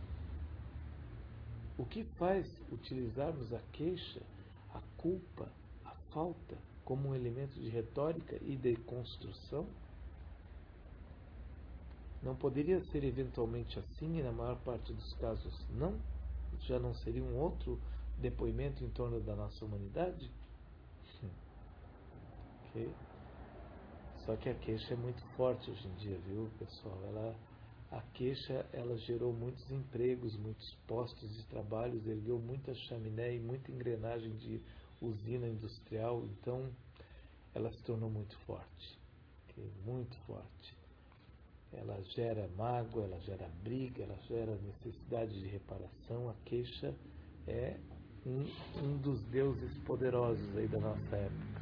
O que faz utilizarmos a queixa, a culpa, a falta como um elemento de retórica e de construção? Não poderia ser eventualmente assim e na maior parte dos casos não? Já não seria um outro depoimento em torno da nossa humanidade? Okay. Só que a queixa é muito forte hoje em dia, viu, pessoal? Ela, a queixa ela gerou muitos empregos, muitos postos de trabalho, ergueu muita chaminé e muita engrenagem de usina industrial, então ela se tornou muito forte, okay? Muito forte. Ela gera mágoa, ela gera briga, ela gera necessidade de reparação. A queixa é um, um dos deuses poderosos aí da nossa época.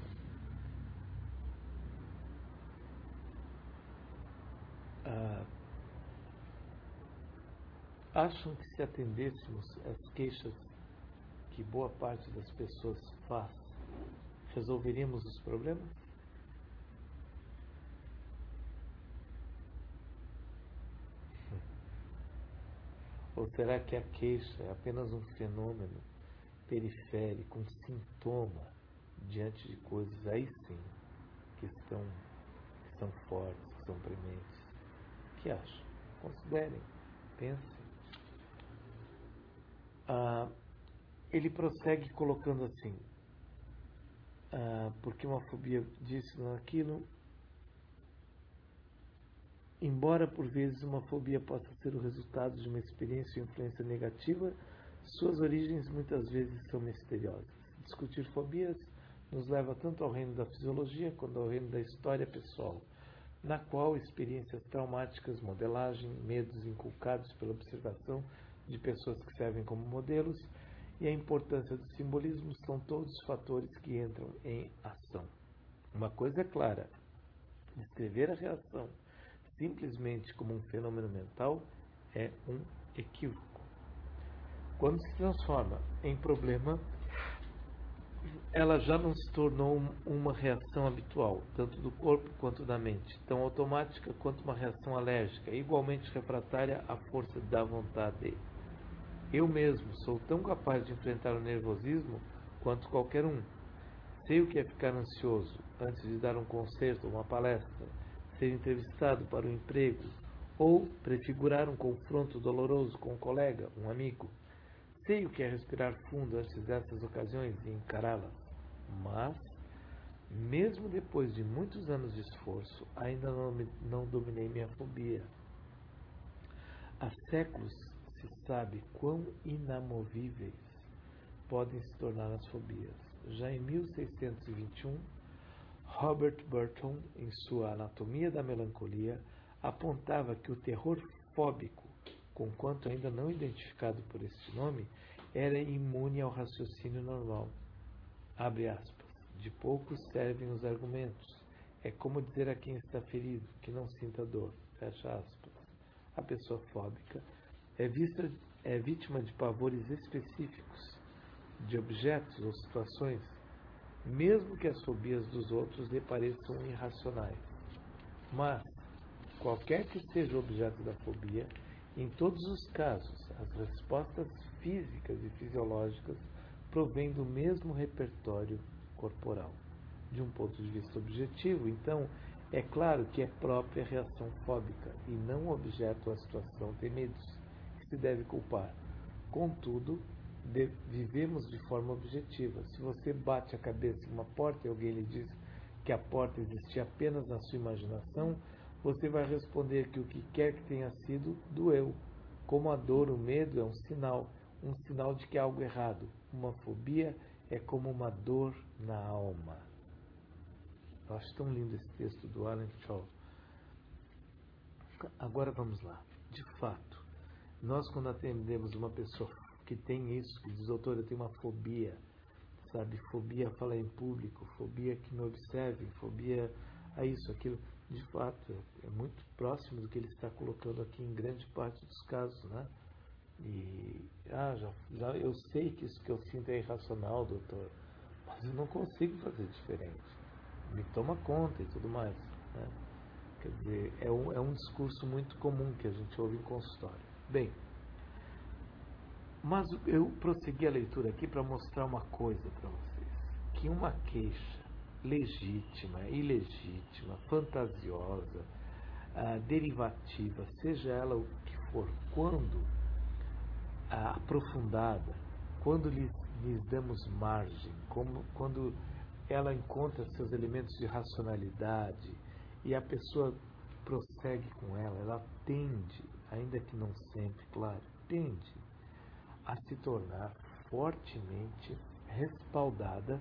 Ah, acham que se atendêssemos às queixas que boa parte das pessoas faz, resolveríamos os problemas? Ou será que a queixa é apenas um fenômeno periférico, um sintoma diante de coisas aí sim que, estão, que são fortes, que são prementes? O que acham? Considerem, pensem. Ah, ele prossegue colocando assim, ah, porque uma fobia disso ou aquilo, embora por vezes uma fobia possa ser o resultado de uma experiência ou influência negativa, suas origens muitas vezes são misteriosas. Discutir fobias nos leva tanto ao reino da fisiologia quanto ao reino da história pessoal, na qual experiências traumáticas, modelagem, medos inculcados pela observação de pessoas que servem como modelos e a importância do simbolismo são todos fatores que entram em ação. Uma coisa é clara, descrever a reação simplesmente como um fenômeno mental é um equívoco. Quando se transforma em problema, ela já não se tornou uma reação habitual, tanto do corpo quanto da mente, tão automática quanto uma reação alérgica, igualmente refratária à força da vontade. Eu mesmo sou tão capaz de enfrentar o nervosismo quanto qualquer um. Sei o que é ficar ansioso antes de dar um concerto ou uma palestra, ser entrevistado para um emprego ou prefigurar um confronto doloroso com um colega, um amigo. Sei o que é respirar fundo antes dessas ocasiões e encará-las. Mas, mesmo depois de muitos anos de esforço, ainda não, me, não dominei minha fobia. Há séculos se sabe quão inamovíveis podem se tornar as fobias. Já em mil seiscentos e vinte e um, Robert Burton, em sua Anatomia da Melancolia, apontava que o terror fóbico, conquanto ainda não identificado por este nome, era imune ao raciocínio normal. Abre aspas. De pouco servem os argumentos. É como dizer a quem está ferido que não sinta dor. Fecha aspas. A pessoa fóbica é, vista, é vítima de pavores específicos, de objetos ou situações, mesmo que as fobias dos outros lhe pareçam irracionais. Mas, qualquer que seja o objeto da fobia, em todos os casos, as respostas físicas e fisiológicas provêm do mesmo repertório corporal. De um ponto de vista objetivo, então, é claro que é própria a reação fóbica e não o objeto ou a situação temidos que se deve culpar. Contudo, de, vivemos de forma objetiva. Se você bate a cabeça em uma porta e alguém lhe diz que a porta existia apenas na sua imaginação, você vai responder que o que quer que tenha sido, doeu. Como a dor, o medo é um sinal, um sinal de que há algo errado. Uma fobia é como uma dor na alma. Eu acho tão lindo esse texto do Alan Shaw. Agora vamos lá. De fato, nós quando atendemos uma pessoa que tem isso, que diz, doutor, eu tenho uma fobia, sabe, fobia a falar em público, fobia que me observem, fobia a isso, aquilo, de fato, é, é muito próximo do que ele está colocando aqui em grande parte dos casos, né? E, ah, já, já, eu sei que isso que eu sinto é irracional, doutor, mas eu não consigo fazer diferente, me toma conta e tudo mais, né? Quer dizer, é um, é um discurso muito comum que a gente ouve em consultório. Bem, mas eu prossegui a leitura aqui para mostrar uma coisa para vocês, que uma queixa legítima, ilegítima, fantasiosa, ah, derivativa, seja ela o que for, quando ah, aprofundada, quando lhes, lhes damos margem, como, quando ela encontra seus elementos de racionalidade e a pessoa prossegue com ela, ela tende, ainda que não sempre, claro, tende a se tornar fortemente respaldada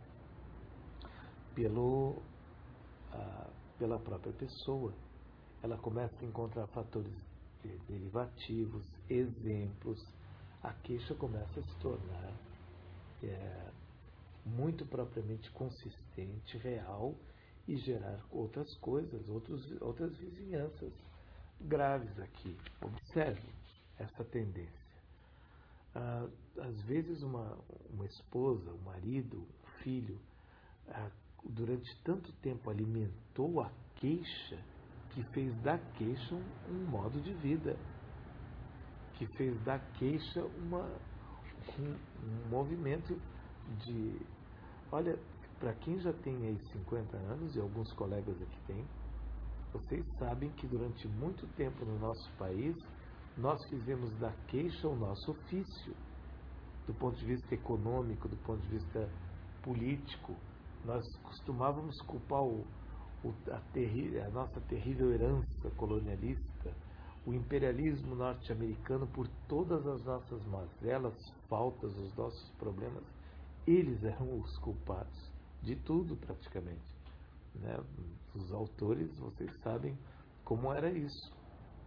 pelo, ah, pela própria pessoa. Ela começa a encontrar fatores derivativos, exemplos. A queixa começa a se tornar é, muito propriamente consistente, real, e gerar outras coisas, outros, outras vizinhanças graves aqui. Observe essa tendência. Ah, às vezes uma, uma esposa, um marido, um filho, ah, durante tanto tempo alimentou a queixa que fez da queixa um, um modo de vida, que fez da queixa uma, um, um movimento de... Olha, para quem já tem aí cinquenta anos, e alguns colegas aqui têm, vocês sabem que durante muito tempo no nosso país, nós fizemos da queixa o nosso ofício, do ponto de vista econômico, do ponto de vista político. Nós costumávamos culpar o, o, a, terri, a nossa terrível herança colonialista, o imperialismo norte-americano por todas as nossas mazelas, faltas, os nossos problemas. Eles eram os culpados de tudo praticamente, né? Os autores, vocês sabem como era isso.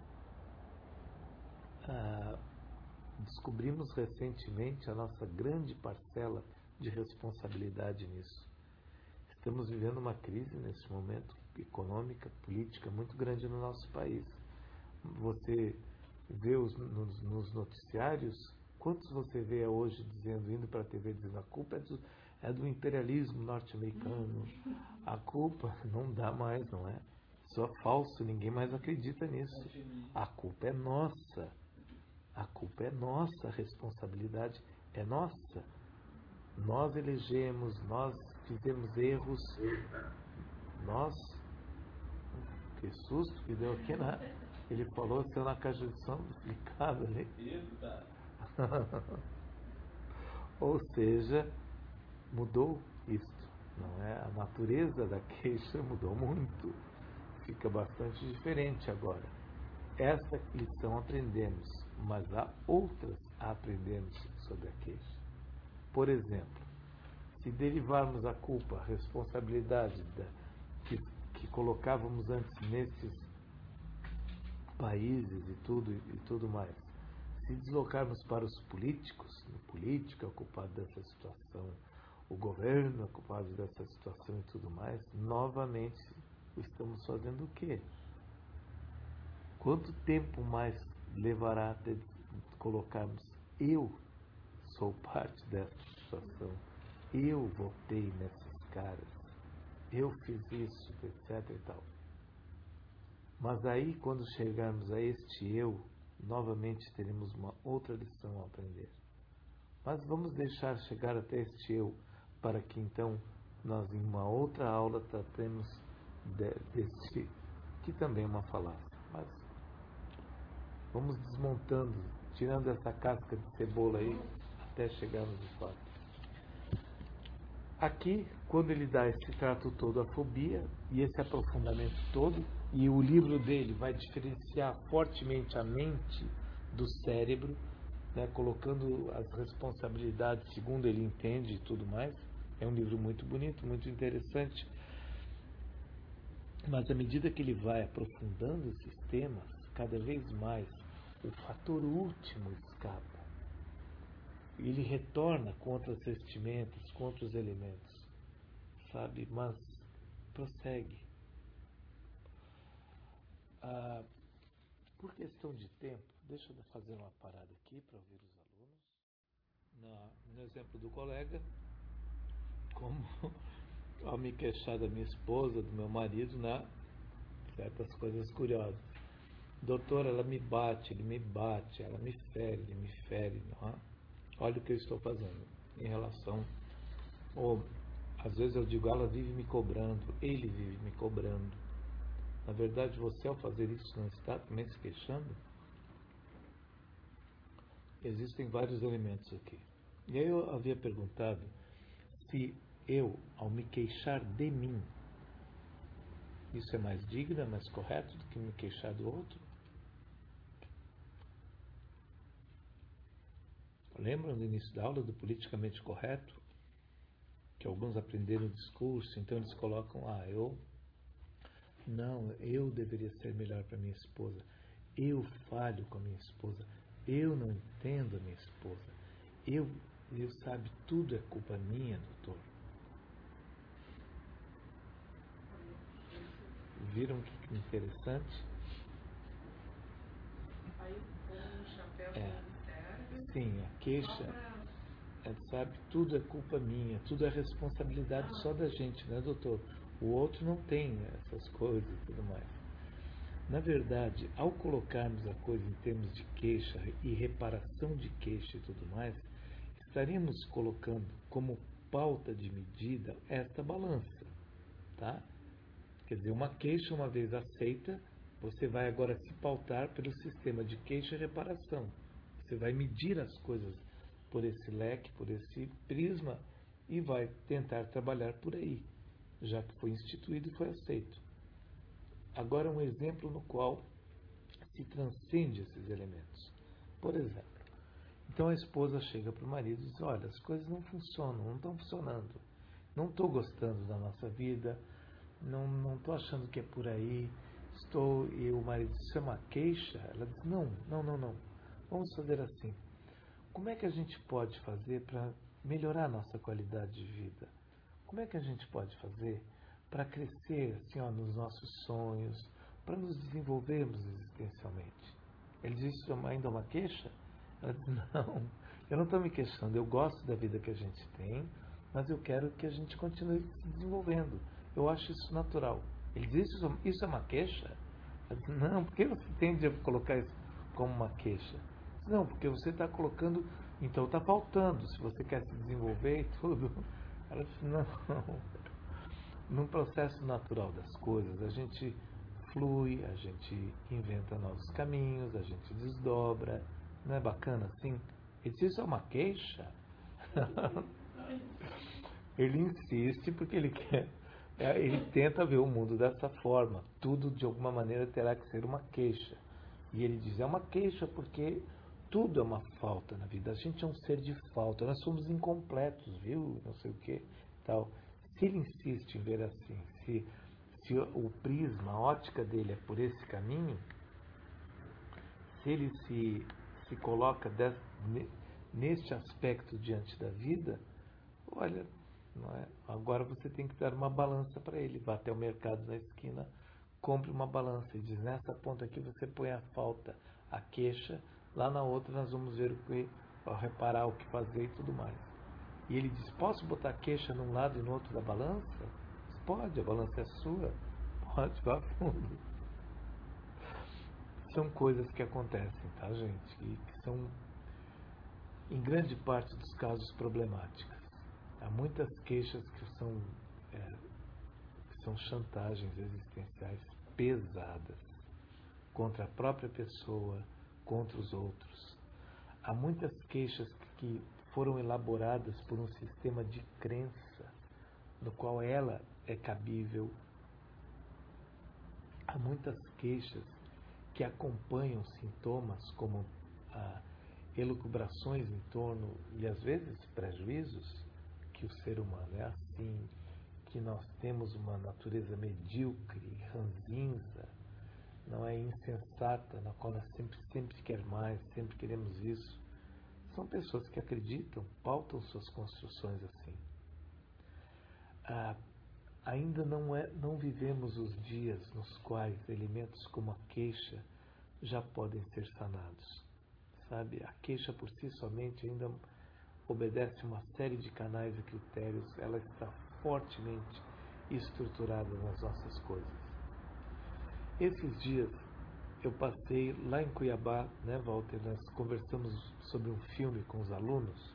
Ah, descobrimos recentemente a nossa grande parcela de responsabilidade nisso. Estamos vivendo uma crise nesse momento, econômica, política, muito grande no nosso país. Você vê os, nos, nos noticiários, quantos você vê hoje dizendo, indo para a T V dizendo a culpa é do, é do imperialismo norte-americano, a culpa não dá mais, não é? Isso é falso, ninguém mais acredita nisso. A culpa é nossa. A culpa é nossa, a responsabilidade é nossa. Nós elegemos, nós fizemos erros, nós... Que susto que deu aqui, né? Ele falou, saiu na caixa de som explicado ali. Ou seja, mudou isto, não é? A natureza da queixa mudou muito. Fica bastante diferente agora. Essa lição aprendemos, mas há outras a aprendermos sobre a queixa. Por exemplo, se derivarmos a culpa, a responsabilidade da, que, que colocávamos antes nesses países e tudo, e tudo mais, se deslocarmos para os políticos, o político é o culpado dessa situação, o governo é o culpado dessa situação e tudo mais, novamente estamos fazendo o quê? Quanto tempo mais levará até colocarmos eu sou parte dessa situação, eu votei nesses caras, eu fiz isso, etc e tal. Mas aí, quando chegarmos a este eu, novamente teremos uma outra lição a aprender. Mas vamos deixar chegar até este eu, para que então nós em uma outra aula tratemos de, deste, que também é uma falácia. Mas vamos desmontando, tirando essa casca de cebola aí, até chegarmos no fato. Aqui, quando ele dá esse trato todo à fobia e esse aprofundamento todo, e o livro dele vai diferenciar fortemente a mente do cérebro, né, colocando as responsabilidades segundo ele entende e tudo mais. É um livro muito bonito, muito interessante. Mas à medida que ele vai aprofundando esses temas, cada vez mais o fator último escapa. Ele retorna com outras vestimentas, com outros elementos, sabe? Mas prossegue. Ah, por questão de tempo, deixa eu fazer uma parada aqui para ouvir os alunos. Na, no exemplo do colega, como ao me queixar da minha esposa, do meu marido, né? Certas coisas curiosas. Doutor, ela me bate, ele me bate, ela me fere, ele me fere, não é? Olha o que eu estou fazendo em relação, ou às vezes eu digo, ela vive me cobrando, ele vive me cobrando. Na verdade, você ao fazer isso não está também se queixando? Existem vários elementos aqui. E aí eu havia perguntado se eu, ao me queixar de mim, isso é mais digno, é mais correto do que me queixar do outro? Lembram do início da aula do politicamente correto? Que alguns aprenderam o discurso, então eles colocam, ah, eu, não, eu deveria ser melhor para minha esposa, eu falho com a minha esposa, eu não entendo a minha esposa, eu, eu sabe, tudo é culpa minha, doutor. Viram que interessante? Aí com um chapéu É. serve. Sim, a queixa, é, sabe, tudo é culpa minha, tudo é responsabilidade só da gente, né, doutor? O outro não tem essas coisas e tudo mais. Na verdade, ao colocarmos a coisa em termos de queixa e reparação de queixa e tudo mais, estaríamos colocando como pauta de medida esta balança, tá? Quer dizer, uma queixa uma vez aceita, você vai agora se pautar pelo sistema de queixa e reparação. Você vai medir as coisas por esse leque, por esse prisma e vai tentar trabalhar por aí, já que foi instituído e foi aceito. Agora um exemplo no qual se transcende esses elementos. Por exemplo, então a esposa chega para o marido e diz, olha, as coisas não funcionam, não estão funcionando, não estou gostando da nossa vida, não estou achando que é por aí, estou, e o marido diz, isso é uma queixa? Ela diz, não, não, não, não, vamos fazer assim, como é que a gente pode fazer para melhorar a nossa qualidade de vida? Como é que a gente pode fazer para crescer assim, ó, nos nossos sonhos, para nos desenvolvermos existencialmente? Ele diz, isso ainda é uma queixa? Ela diz, não, eu não estou me queixando, eu gosto da vida que a gente tem, mas eu quero que a gente continue se desenvolvendo. Eu acho isso natural. Ele diz, isso, isso é uma queixa? Ela diz, não, por que você tende a colocar isso como uma queixa? Diz, não, porque você está colocando, então está faltando, se você quer se desenvolver e tudo. Ela diz, não, num processo natural das coisas, a gente flui, a gente inventa novos caminhos, a gente desdobra, não é bacana assim? Ele diz, isso é uma queixa? Ele insiste porque ele quer, ele tenta ver o mundo dessa forma, tudo de alguma maneira terá que ser uma queixa. E ele diz, é uma queixa porque tudo é uma falta na vida, a gente é um ser de falta, nós somos incompletos, viu? Não sei o que, tal. Se ele insiste em ver assim, se, se o prisma, a ótica dele é por esse caminho, se ele se, se coloca des, neste aspecto diante da vida, olha, não é? Agora você tem que dar uma balança para ele, vá até o mercado na esquina, compre uma balança e diz, nessa ponta aqui você põe a falta, a queixa, lá na outra nós vamos ver o que, reparar o que fazer e tudo mais. E ele diz, posso botar queixa num lado e no outro da balança? Diz, pode, a balança é sua, pode, vá a fundo. São coisas que acontecem, tá, gente? E que são, em grande parte dos casos, problemáticas. Há muitas queixas que são, é, que são chantagens existenciais pesadas contra a própria pessoa, contra os outros. Há muitas queixas que foram elaboradas por um sistema de crença no qual ela é cabível. Há muitas queixas que acompanham sintomas como ah, elucubrações em torno e às vezes prejuízos que o ser humano é assim, que nós temos uma natureza medíocre, ranzinza, não é insensata, na qual nós sempre, sempre quer mais, sempre queremos isso. São pessoas que acreditam, pautam suas construções assim. Ah, ainda não, é, não vivemos os dias nos quais elementos como a queixa já podem ser sanados. Sabe, a queixa por si somente ainda obedece uma série de canais e critérios, ela está fortemente estruturada nas nossas coisas. Esses dias eu passei lá em Cuiabá, né, Walter? Nós conversamos sobre um filme com os alunos,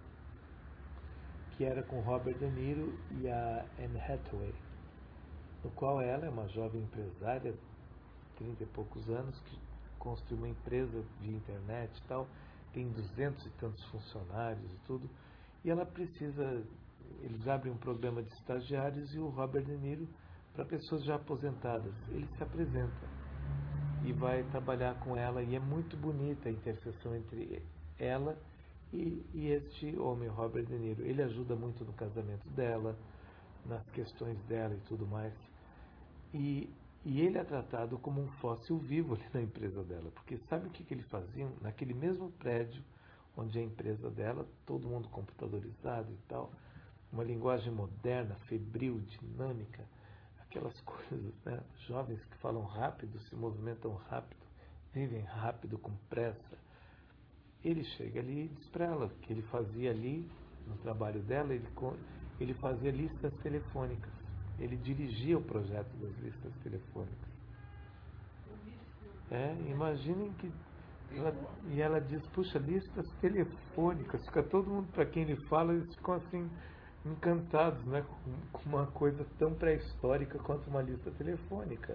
que era com Robert De Niro e a Anne Hathaway, no qual ela é uma jovem empresária, trinta e poucos anos, que construiu uma empresa via internet e tal, tem duzentos e tantos funcionários e tudo, e ela precisa, eles abrem um programa de estagiários e o Robert De Niro, para pessoas já aposentadas, ele se apresenta e vai trabalhar com ela, e é muito bonita a interseção entre ela e, e este homem, Robert De Niro. Ele ajuda muito no casamento dela, nas questões dela e tudo mais, e, e ele é tratado como um fóssil vivo ali na empresa dela, porque sabe o que, que ele fazia? Naquele mesmo prédio onde é a empresa dela, todo mundo computadorizado e tal, uma linguagem moderna, febril, dinâmica, aquelas coisas, né? Jovens que falam rápido, se movimentam rápido, vivem rápido, com pressa. Ele chega ali e diz para ela que ele fazia ali, no trabalho dela, ele, ele fazia listas telefônicas. Ele dirigia o projeto das listas telefônicas. É, imaginem que... Ela, e ela diz, puxa, listas telefônicas, fica todo mundo, para quem ele fala, eles ficam assim, encantados, né, com, com uma coisa tão pré-histórica quanto uma lista telefônica.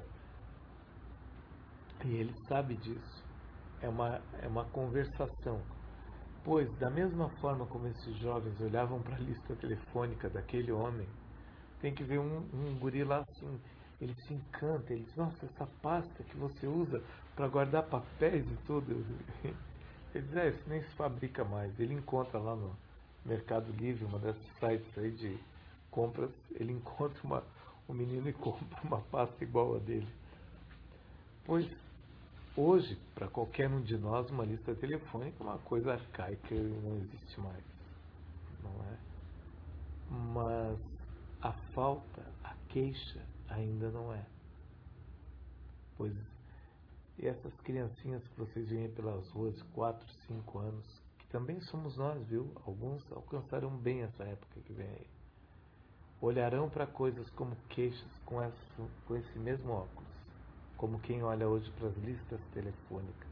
E ele sabe disso. É uma, é uma conversação. Pois, da mesma forma como esses jovens olhavam para a lista telefônica daquele homem, tem que ver um, um guri lá assim, ele se encanta, ele diz, nossa, essa pasta que você usa para guardar papéis e tudo. Ele diz, é, isso nem se fabrica mais. Ele encontra lá no Mercado Livre, uma desses sites aí de compras, ele encontra uma, um menino e compra uma pasta igual a dele. Pois, hoje, para qualquer um de nós, uma lista telefônica é uma coisa arcaica e não existe mais, não é? Mas a falta, a queixa, ainda não é. Pois, e essas criancinhas que vocês veem pelas ruas, quatro, cinco anos, que também somos nós, viu? Alguns alcançarão bem essa época que vem aí. Olharão para coisas como queixas com, essa, com esse mesmo óculos, como quem olha hoje para as listas telefônicas.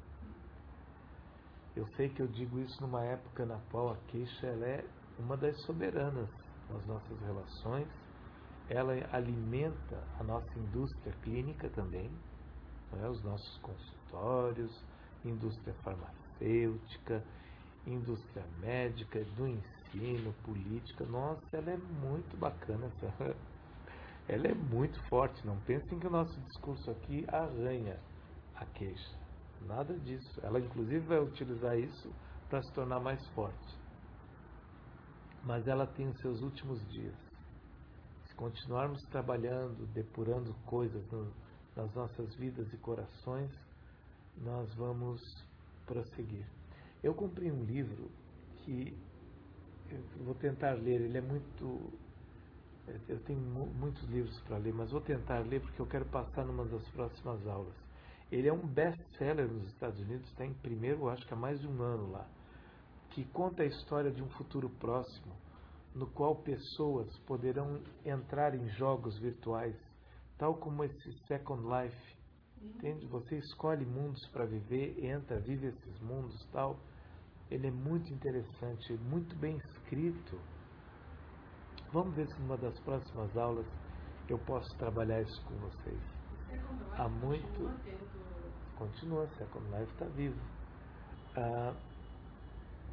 Eu sei que eu digo isso numa época na qual a queixa ela é uma das soberanas nas nossas relações, ela alimenta a nossa indústria clínica também, não é? Os nossos consultórios, indústria farmacêutica, indústria médica, do ensino, política. Nossa, ela é muito bacana, essa, ela é muito forte. Não pensem que o nosso discurso aqui arranha a queixa, nada disso. Ela inclusive vai utilizar isso para se tornar mais forte. Mas ela tem os seus últimos dias. Se continuarmos trabalhando, depurando coisas no, nas nossas vidas e corações, nós vamos prosseguir. Eu comprei um livro que eu vou tentar ler, ele é muito... Eu tenho muitos livros para ler, mas vou tentar ler porque eu quero passar numa das próximas aulas. Ele é um best-seller nos Estados Unidos, está em primeiro, acho que há mais de um ano lá, que conta a história de um futuro próximo, no qual pessoas poderão entrar em jogos virtuais, tal como esse Second Life, entende? Você escolhe mundos para viver, entra, vive esses mundos, tal. Ele é muito interessante, muito bem escrito. Vamos ver se numa das próximas aulas eu posso trabalhar isso com vocês. Há muito... Continua, Second Life está vivo. Ah,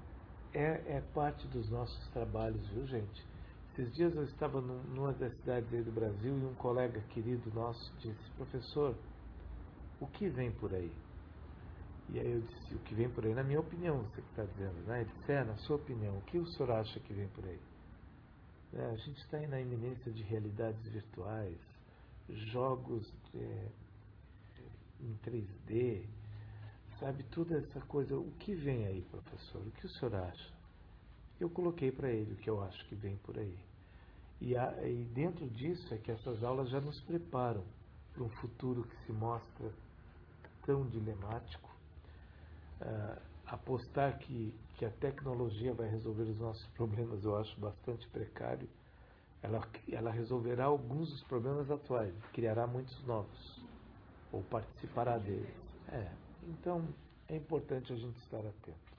é, é parte dos nossos trabalhos, viu, gente? Esses dias eu estava num, numa das cidades aí do Brasil e um colega querido nosso disse: professor, o que vem por aí? E aí eu disse: o que vem por aí, na minha opinião, você que está dizendo, né? Ele disse: é, na sua opinião, o que o senhor acha que vem por aí? É, a gente está aí na iminência de realidades virtuais, jogos é, em três D, sabe, toda essa coisa. O que vem aí, professor? O que o senhor acha? Eu coloquei para ele o que eu acho que vem por aí. E, a, e dentro disso é que essas aulas já nos preparam para um futuro que se mostra tão dilemático. Uh, apostar que, que a tecnologia vai resolver os nossos problemas eu acho bastante precário. Ela, ela resolverá alguns dos problemas atuais, criará muitos novos, ou participará deles. É, então é importante a gente estar atento.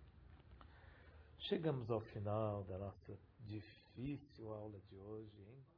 Chegamos ao final da nossa difícil aula de hoje, hein?